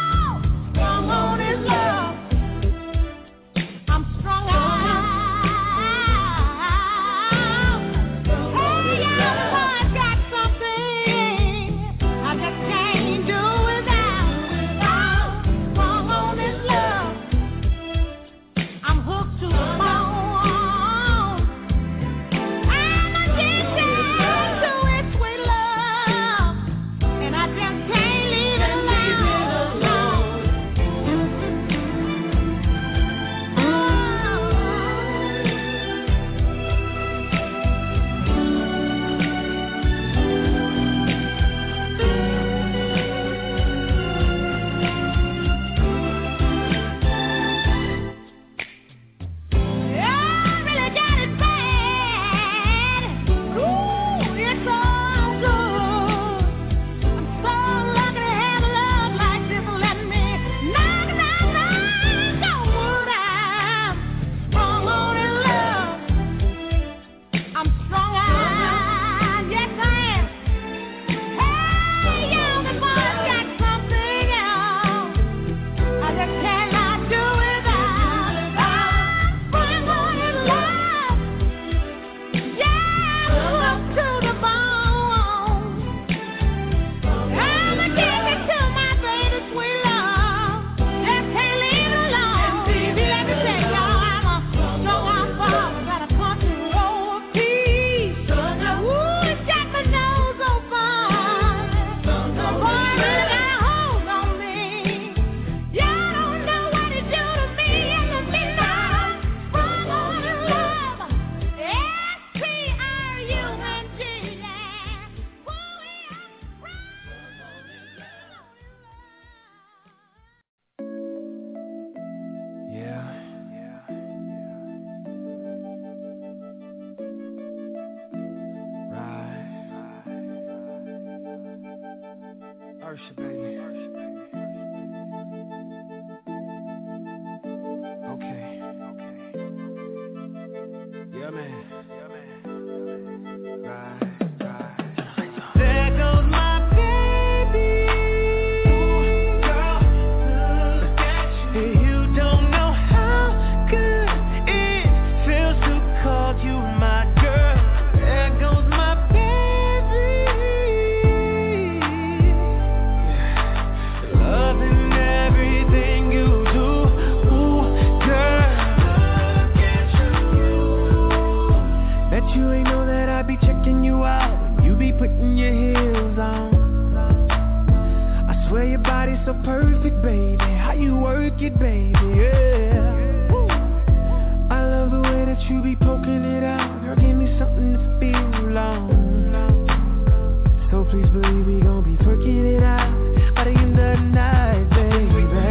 S2: I'm strong.
S11: Worship, baby. Okay. Yeah, man. Yeah, man. Right, right. There goes my baby. Girl, look at you. You don't know how good it feels to call you my girl. There goes my baby. Yeah. Loving everything you do. Ooh, girl. Look at you. Bet you ain't know that I be checking you out. You be putting your heels on. I swear your body's so perfect, baby. How you work it, baby, yeah. Woo. I love the way that you be poking it out. Girl, give me something to feel on. So please believe we gon' be twerking it out by the end of the night, baby.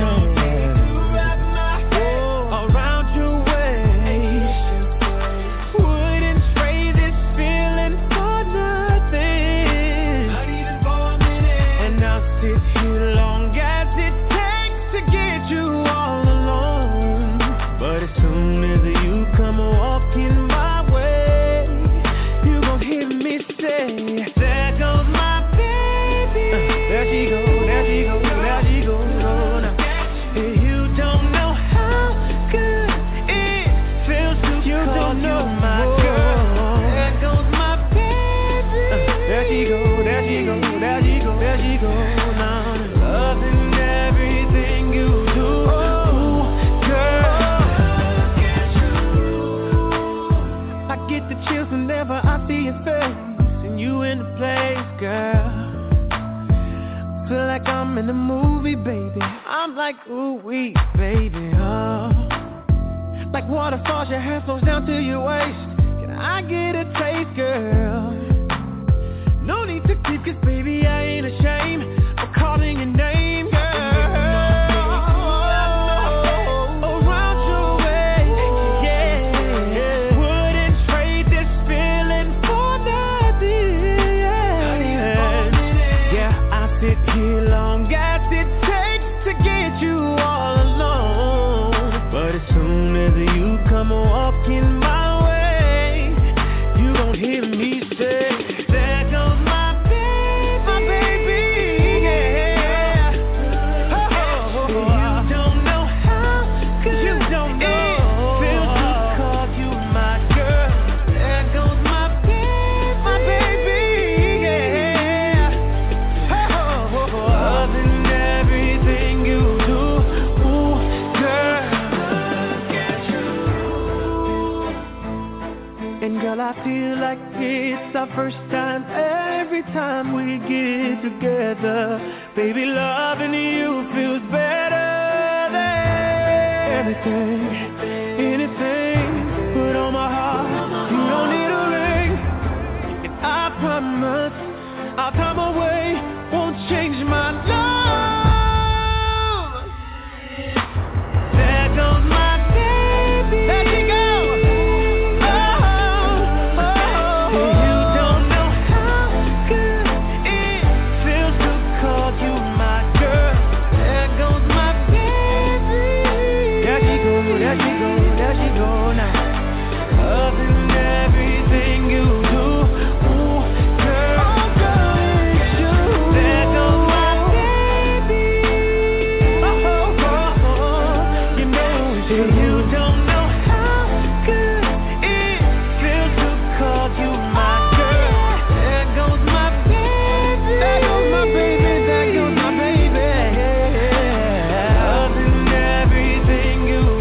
S11: Oh, around your waist. Wouldn't trade this feeling for nothing. Not even for a minute. And I'll sit here long as it takes to get you all alone. But as soon as you come walking my way, you gon' hear me say, there goes my baby. Uh, there she go, there she go, there she go, now. You don't know how good it feels to you call don't know you my girl. There goes my baby. Uh, there she go, there she go, there she go, there she go, now. Loving everything you do, ooh, girl. I get the chills whenever I see your face and you in the place, girl. Feel like I'm in a movie, baby. I'm like, ooh wee, baby, oh. Like waterfalls, your hair flows down to your waist. Can I get a taste, girl? No need to keep, cause baby, I ain't ashamed of calling your name, girl. Around your waist, yeah. Wouldn't trade this feeling for nothing, yeah. Yeah, I sit here long as it takes to get you all alone. But as soon as you come walking my way, you gon' hear me say, there goes my baby, my baby, yeah. Oh, you don't know how good you don't know it feels to call you my girl. There goes my baby, my baby, yeah. Oh, loving everything you do, ooh, girl. And girl, I feel like it's our first time every time we get together. Baby, loving you feels better than anything, anything. Put on my heart, you don't need a ring. And I promise our time away won't change my love. There goes my baby. There she goes. There she go, there she go now. Loving everything you do, ooh, girl. Oh, girl, it's you. There goes my baby. Oh, oh, oh, oh. You know it's you. You don't know how good it feels to call you my girl. There goes my baby. There goes my baby. There goes my baby. Loving everything you do.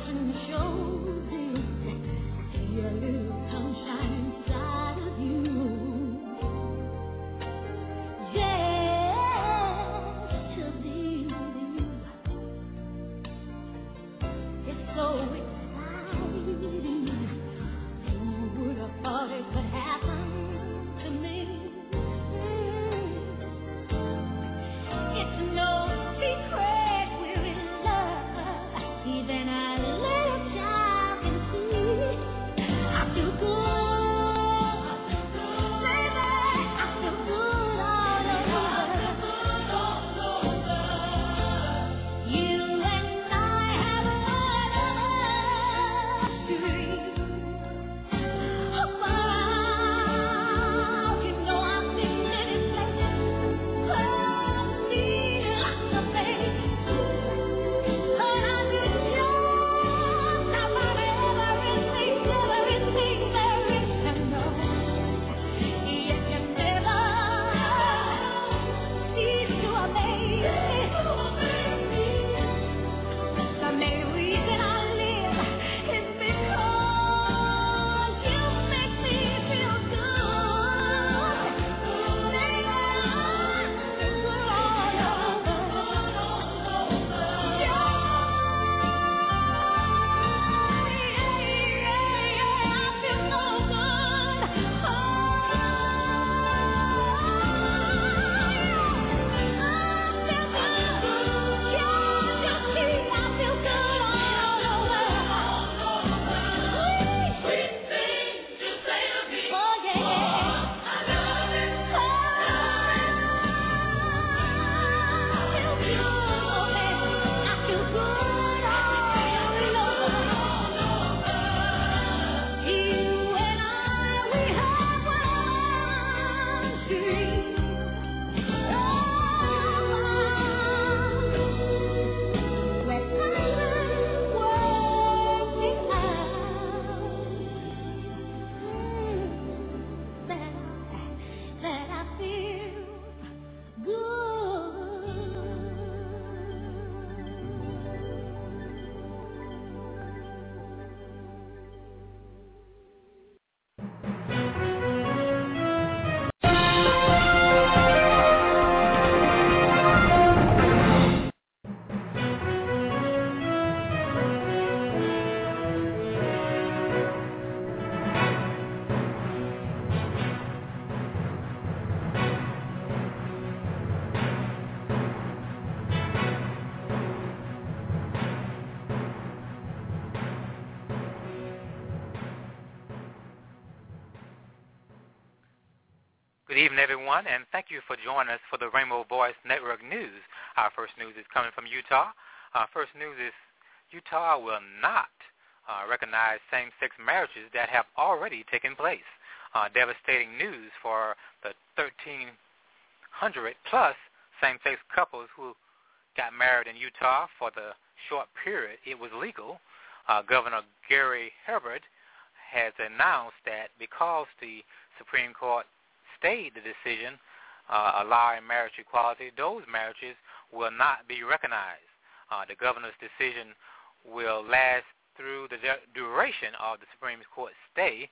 S1: Good evening, everyone, and thank you for joining us for the Rainbow Voice Network News. Our first news is coming from Utah. Our first news is Utah will not uh, recognize same-sex marriages that have already taken place. Uh, devastating news for the thirteen hundred plus same-sex couples who got married in Utah for the short period it was legal. Uh, Governor Gary Herbert has announced that because the Supreme Court stayed the decision uh, allowing marriage equality, those marriages will not be recognized. Uh, the governor's decision will last through the de- duration of the Supreme Court stay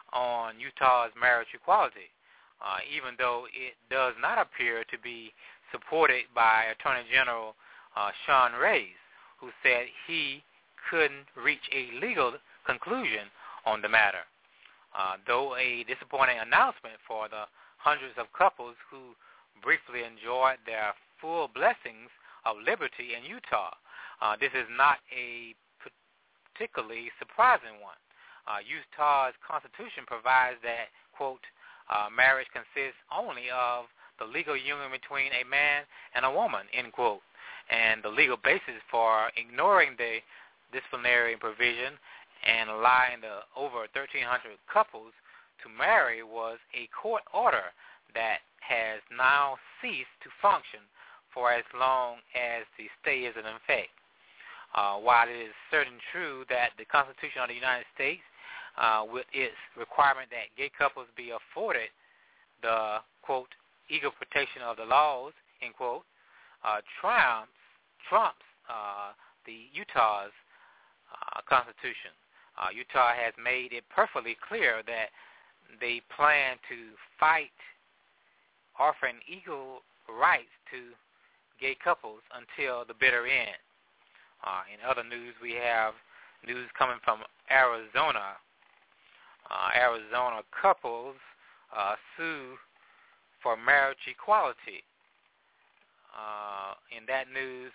S1: on Utah's marriage equality, uh, even though it does not appear to be supported by Attorney General uh, Sean Reyes, who said he couldn't reach a legal conclusion on the matter. Uh, though a disappointing announcement for the hundreds of couples who briefly enjoyed their full blessings of liberty in Utah. Uh, this is not a particularly surprising one. Uh, Utah's Constitution provides that, quote, uh, marriage consists only of the legal union between a man and a woman, end quote. And the legal basis for ignoring the disciplinary provision and allowing the over thirteen hundred couples to marry was a court order that has now ceased to function for as long as the stay is in effect. Uh, while it is certain true that the Constitution of the United States, uh, with its requirement that gay couples be afforded the, quote, equal protection of the laws, end quote, uh, trumps, trumps uh, the Utah's uh, Constitution. Uh, Utah has made it perfectly clear that they plan to fight offering equal rights to gay couples until the bitter end. Uh, in other news, we have news coming from Arizona. Uh, Arizona couples uh, sue for marriage equality. Uh, in that news,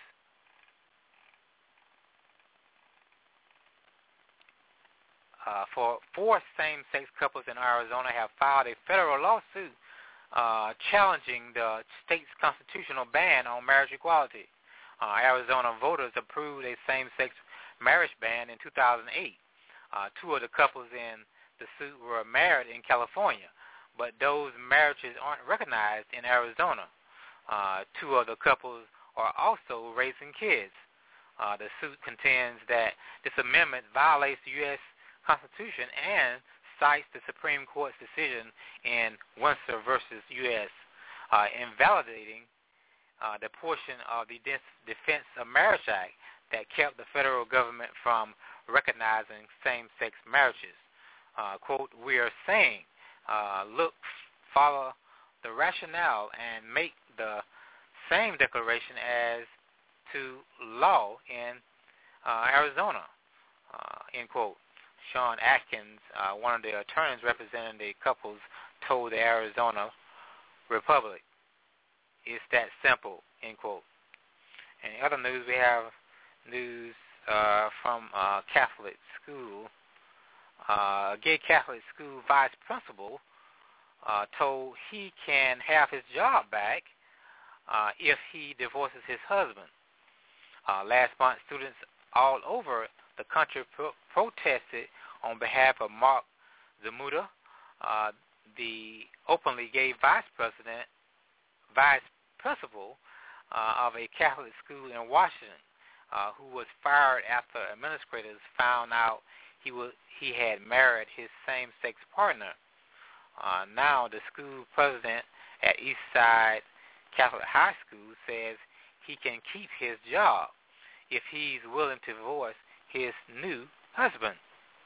S1: uh, for four same-sex couples in Arizona have filed a federal lawsuit uh, challenging the state's constitutional ban on marriage equality. Uh, Arizona voters approved a same-sex marriage ban in two thousand eight. Uh, two of the couples in the suit were married in California, but those marriages aren't recognized in Arizona. Uh, two of the couples are also raising kids. Uh, the suit contends that this amendment violates the U S Constitution and cites the Supreme Court's decision in Windsor versus U S, uh, invalidating uh, the portion of the Defense of Marriage Act that kept the federal government from recognizing same-sex marriages. Uh, quote, we are saying, uh, look, follow the rationale and make the same declaration as to law in uh, Arizona, uh, end quote. Sean Atkins, uh, one of the attorneys representing the couples, told the Arizona Republic, it's that simple, end quote. And in other news, we have news uh, from uh, Catholic school. Uh, a gay Catholic school vice principal uh, told he can have his job back uh, if he divorces his husband. Uh, last month, students all over the country pro- protested on behalf of Mark Zamuda, uh, the openly gay vice president, vice principal uh, of a Catholic school in Washington, uh, who was fired after administrators found out he was he had married his same-sex partner. Uh, now the school president at Eastside Catholic High School says he can keep his job if he's willing to divorce his new husband.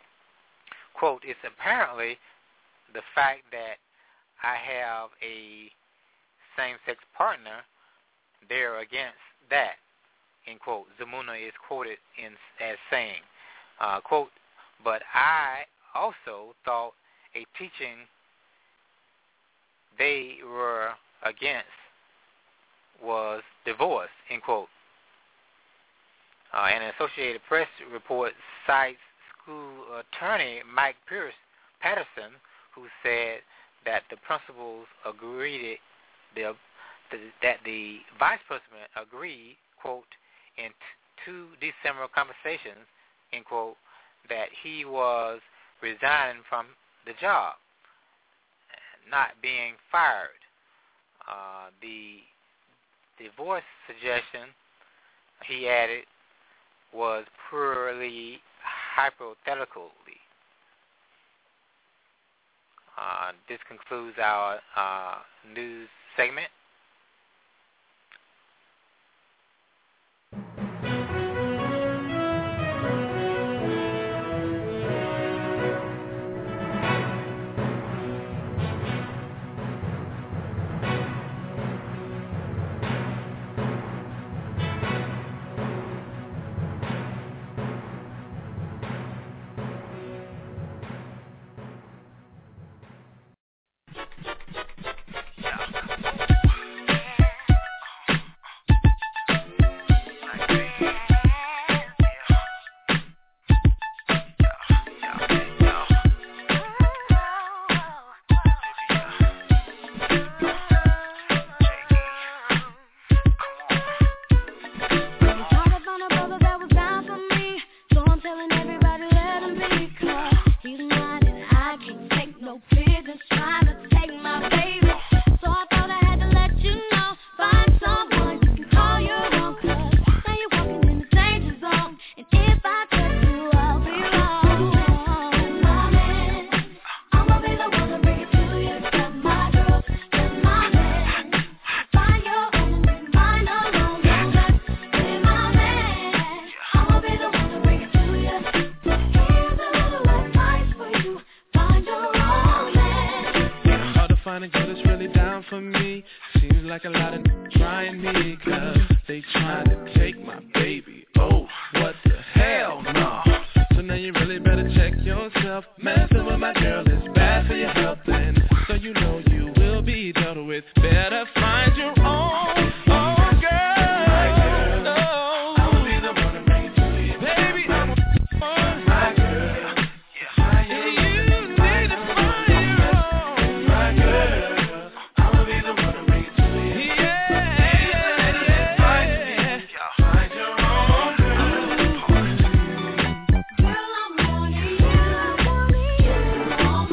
S1: Quote, it's apparently the fact that I have a same-sex partner, they're against that, end quote. Zamuna is quoted in, as saying, uh, quote, but I also thought a teaching they were against was divorce, end quote. Uh, an Associated Press report cites school attorney Mike Pierce Patterson, who said that the principals agreed the, the, that the vice president agreed, quote, in t- two December conversations, end quote, that he was resigning from the job, not being fired. Uh, the divorce suggestion, he added, was purely hypothetically. Uh, this concludes our uh, news segment.
S11: take my baby. Oh, what the hell, no. So now you really better check yourself. Messing with my girl is bad for your health, and so you know you will be dealt with. Better find your own, own girl. My girl, oh. I will be the one to bring it to you. Baby, I'm my girl. Yeah, my girl. You need to find your own. My girl, I will be the one to bring it to you. Yeah, yeah, yeah. Find me, find your own girl. Girl, I'm wanting you, wanting you, wanting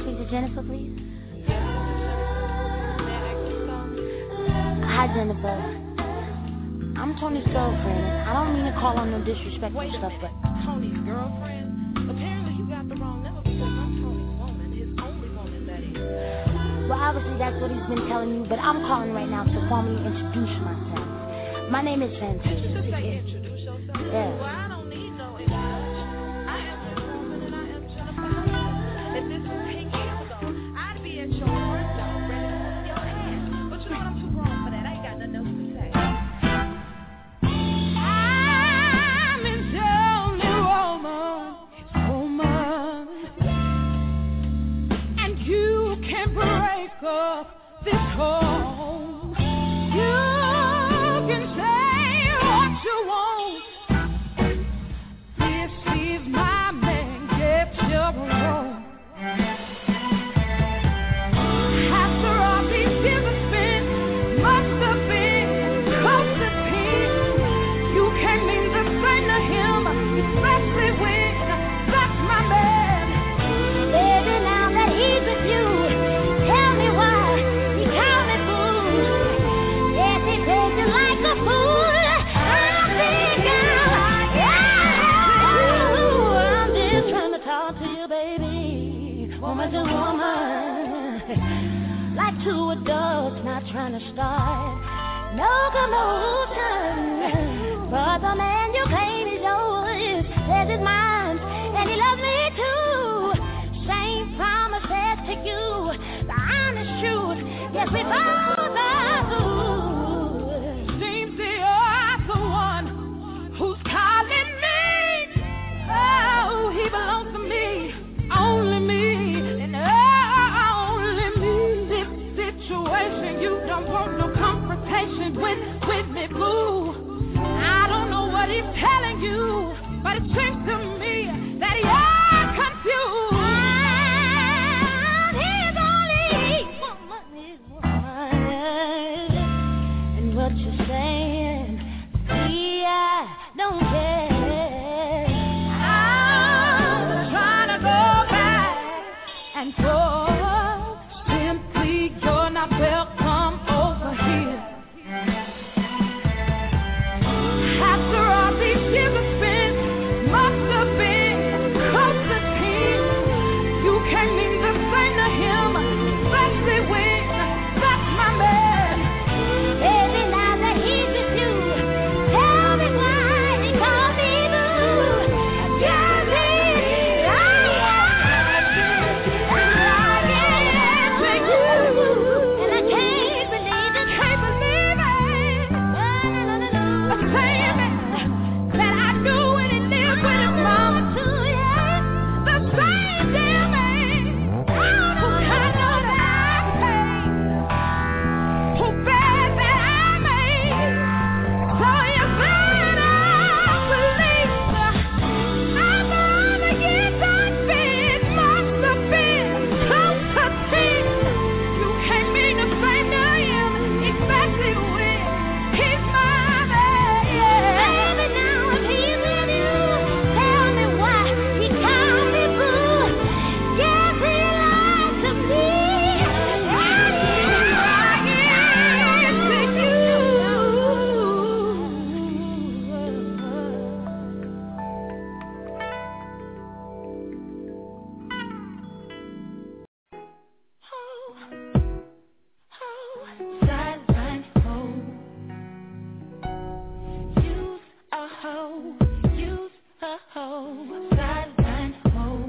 S12: speak to Jennifer, please? Hi, Jennifer. I'm Tony's girlfriend. I don't mean to call on no disrespectful
S3: Wait a
S12: stuff,
S3: minute.
S12: but
S3: Tony's girlfriend? Apparently you got the wrong number because I'm Tony's woman, his only woman, that is.
S12: well, obviously that's what he's been telling you. But I'm calling right now to formally introduce myself. My name is
S3: Did you just
S12: Fantasia.
S3: say introduce yourself?
S12: Yeah.
S3: Well, I don't need no introduction. I am your woman and I am Jennifer Hudson. If this was ten years ago, I'd be at your window ready to whoop your ass. But you know what? I'm too grown for that. I ain't got nothing else to say.
S2: I'm his only woman, woman, and you can break up this home. You can say what you want. This is my man, Jeff Chevron. After all these years I spent, must have been close to ten. You can't mean the same to him, especially when that's my man.
S12: Baby, now that he's with you, tell me why he called me fool. Yes, he plays you like a fool. I'm big girl. I'm just trying to talk to you, baby. Woman to woman. Like two adults not trying to start no commotion. But the man you claim is yours says it's mine, and he loves me too. Same promises to you, the honest truth. Yes, we both are good.
S2: Seems you're the one who's calling me. Oh, he belongs to me, only me, and only me. This situation, you don't want no confrontation with, with me, boo. I don't know what he's telling you, but it seems to me that you're confused.
S12: He's only woman, he's woman. And what you're saying, see, I don't care.
S2: I'm trying to go back and forth. Simply, you're not welcome over here. After all these years I spent, must have been close to ten. You can't mean the same to him, especially when that's my man.
S12: Baby, now that he's with you, tell me why he called me boo. Yeah, baby, I and I can't believe it.
S2: Can't believe it. Saying that I knew when he lived with his mama too, yeah. The same damn man who kind of that I paid, who bad that I made. So you said I believe I'm gonna get that bed. Must have been close to ten. You can't mean the same to him, especially when he's my man, yeah.
S12: Baby, now if he's with you, tell me why he called me boo. Yes, he lied to me.
S2: Sideline hoe, use a hoe, use a hoe, sideline hoe.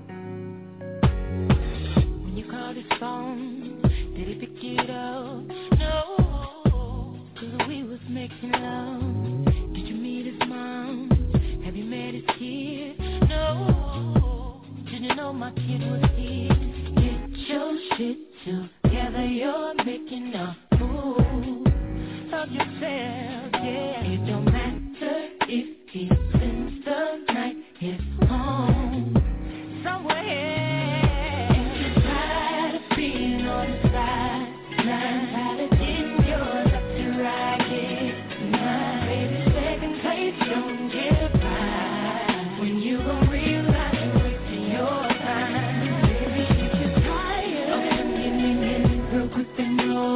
S2: When you called his phone, did he pick it up? No, 'cause we was making love. Did you meet his mom? Have you met his kid? No, did you know my kid was here? Get your shit together, you're making a fool of yourself, yeah. It don't matter if he spends the night at home somewhere. You're tired of being on the sideline, tired of getting yours up to ride it. Nah, baby, second place don't get by when you gon' realize you're wasting your time. Baby, if you're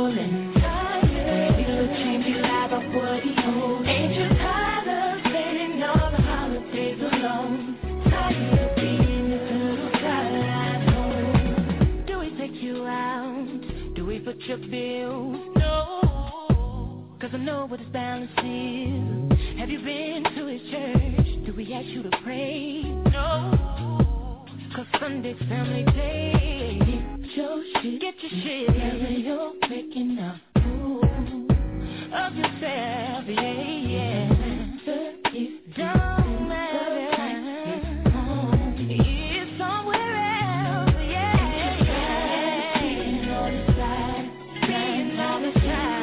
S7: rolling. Tired. It'll change your life of what he holds. Ain't you tired of spending all the holidays alone? Tired of being this little sideline home? Do we take you out? Do we foot your bills? No. Cause I know what his balance is. Have you been to his church? Do we ask you to pray? No. Cause Sunday's family day. Get your shit, get your shit. Wherever you're picking up ooh, of yourself, yeah, yeah. It don't matter. It's somewhere else, yeah, yeah. Being on the side, being on the side.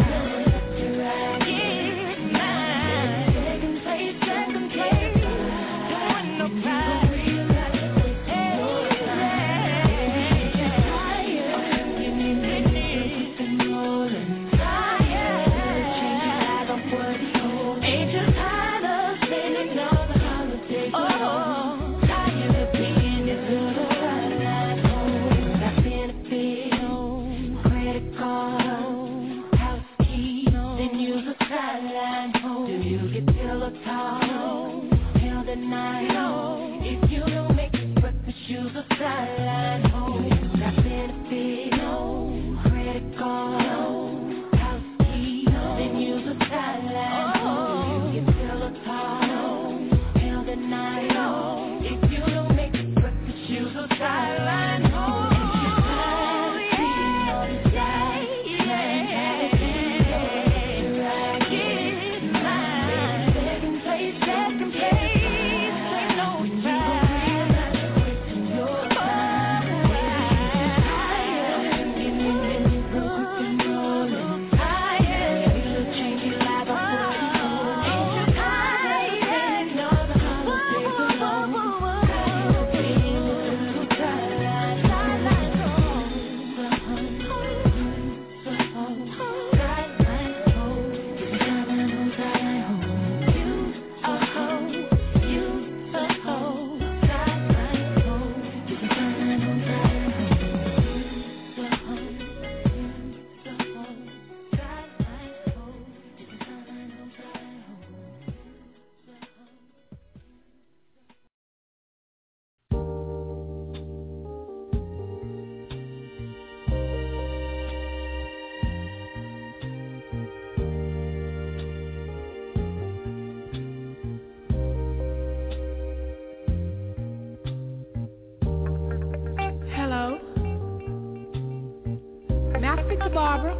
S13: Barbara.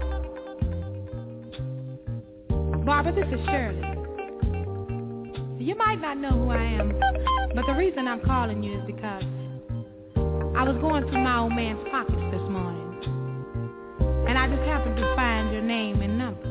S13: Barbara, this is Shirley. You might not know who I am, but the reason I'm calling you is because I was going through my old man's pockets this morning, and I just happened to find your name and number.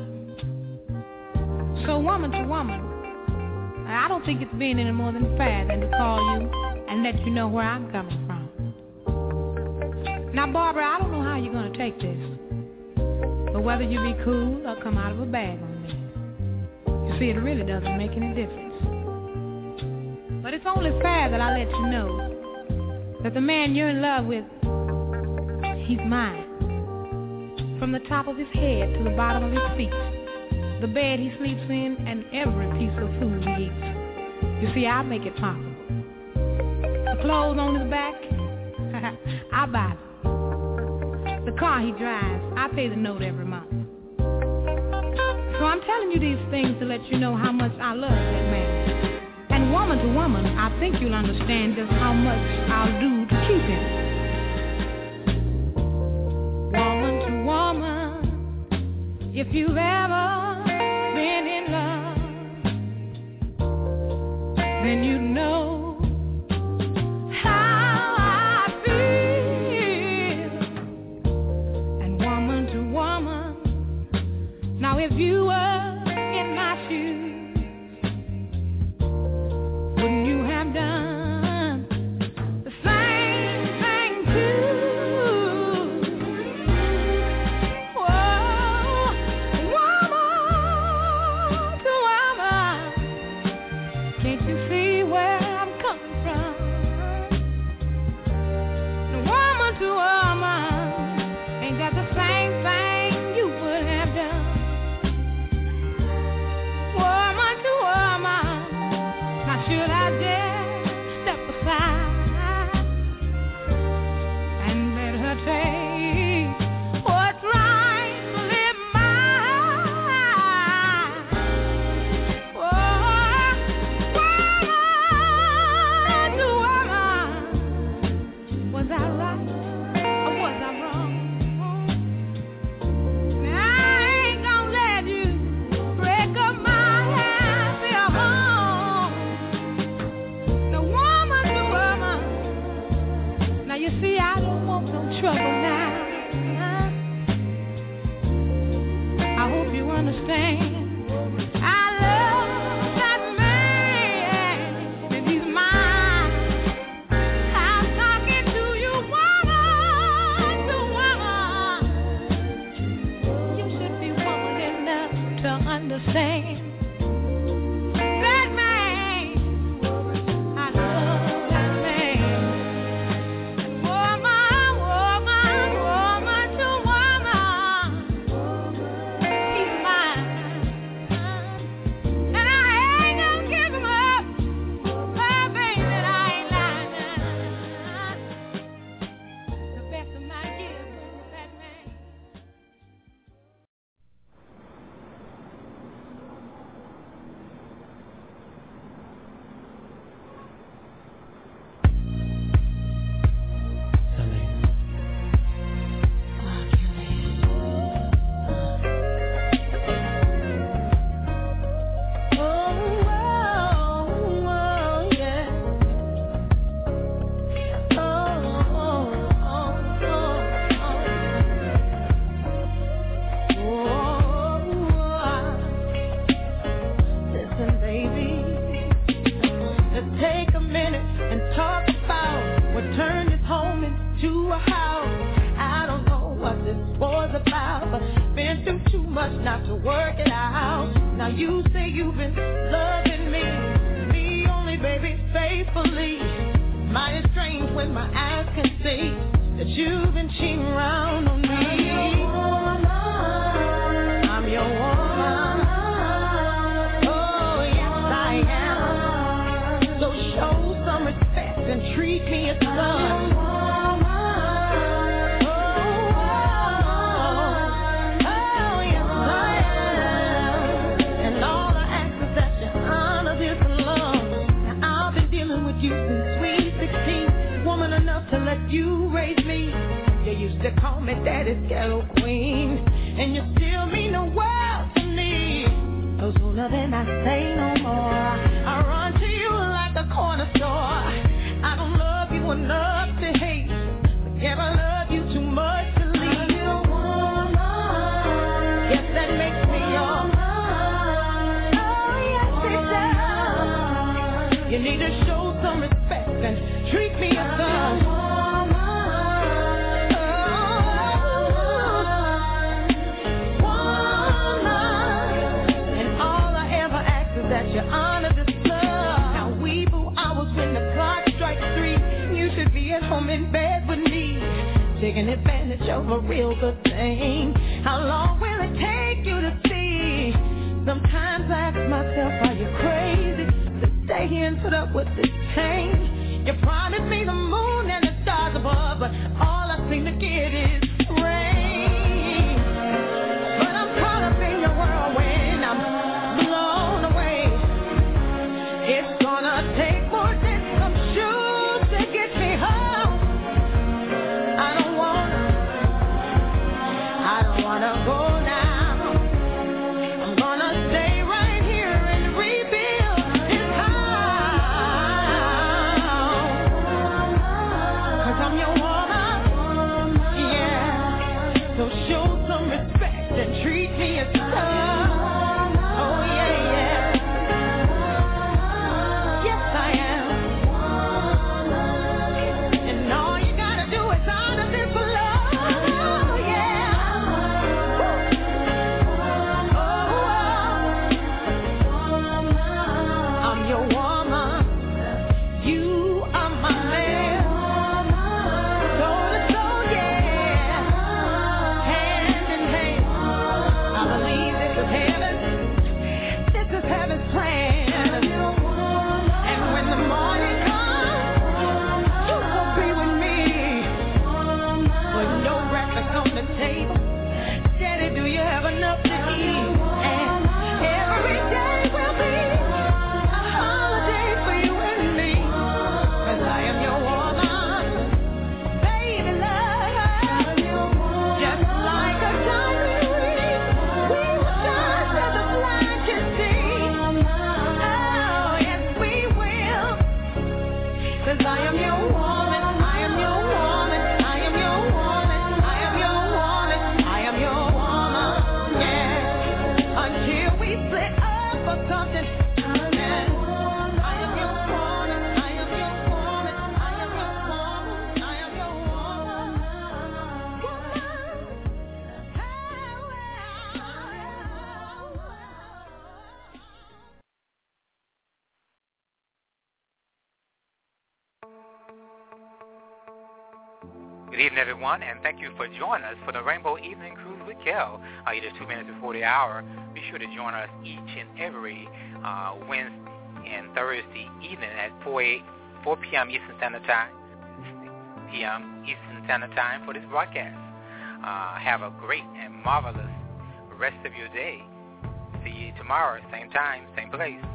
S13: So woman to woman, I don't think it's been any more than fair than to call you and let you know where I'm coming from. Now, Barbara, I don't know how you're going to take this, but whether you be cool or come out of a bag on me, you see, it really doesn't make any difference. But it's only fair that I let you know that the man you're in love with, he's mine. From the top of his head to the bottom of his feet, the bed he sleeps in, and every piece of food he eats. You see, I make it possible. The clothes on his back, I buy them. The car he drives, I pay the note every month. So I'm telling you these things to let you know how much I love that man. And woman to woman, I think you'll understand just how much I'll do to keep him. Woman to woman, if you've ever been in love, then you know if you were in my shoes, wouldn't you have done the same thing too? Whoa, woman to woman, can't you see where I'm coming from? Woman to woman, ain't that the same thing you would have?
S14: much not to work it out. Now you say you've been loving me, me only, baby, faithfully. Mighty strange when my eyes can see that you've been cheating around on me. I'm your woman. Oh, yes, I am. So show some respect and treat me as son. To let you raise me. You used to call me Daddy's ghetto queen, and you still mean the world to me. No sooner than I say no more, I run to you like a corner store. I don't love you enough to hate, but never love you too much to leave. I'm your woman. Yes, that makes me your man. Oh, yes, it does. You need to show some respect and treat me as son. You honor this love. Now we boo hours when the clock strikes three. You should be at home in bed with me, taking advantage of a real good thing. How long will it take you to see? Sometimes I ask myself, are you crazy to stay here and put up with this pain? You promised me the moon and the stars above, but all I seem to get is rain. But I'm caught up in your whirlwind. I'm blown away. It's gonna take more than some shoes to get me home. I don't wanna, I don't wanna go now. I'm gonna stay right here and rebuild this house. Cause I'm your woman, yeah. So show some respect and treat me as son. Oh yeah, yeah.
S1: Good evening, everyone, and thank you for joining us for the Rainbow Evening Cruise with Kel. Uh, it is two minutes before the hour. Be sure to join us each and every uh, Wednesday and Thursday evening at four p.m. Eastern Standard Time, six p.m. Eastern Standard Time for this broadcast. Uh, have a great and marvelous rest of your day. See you tomorrow, same time, same place.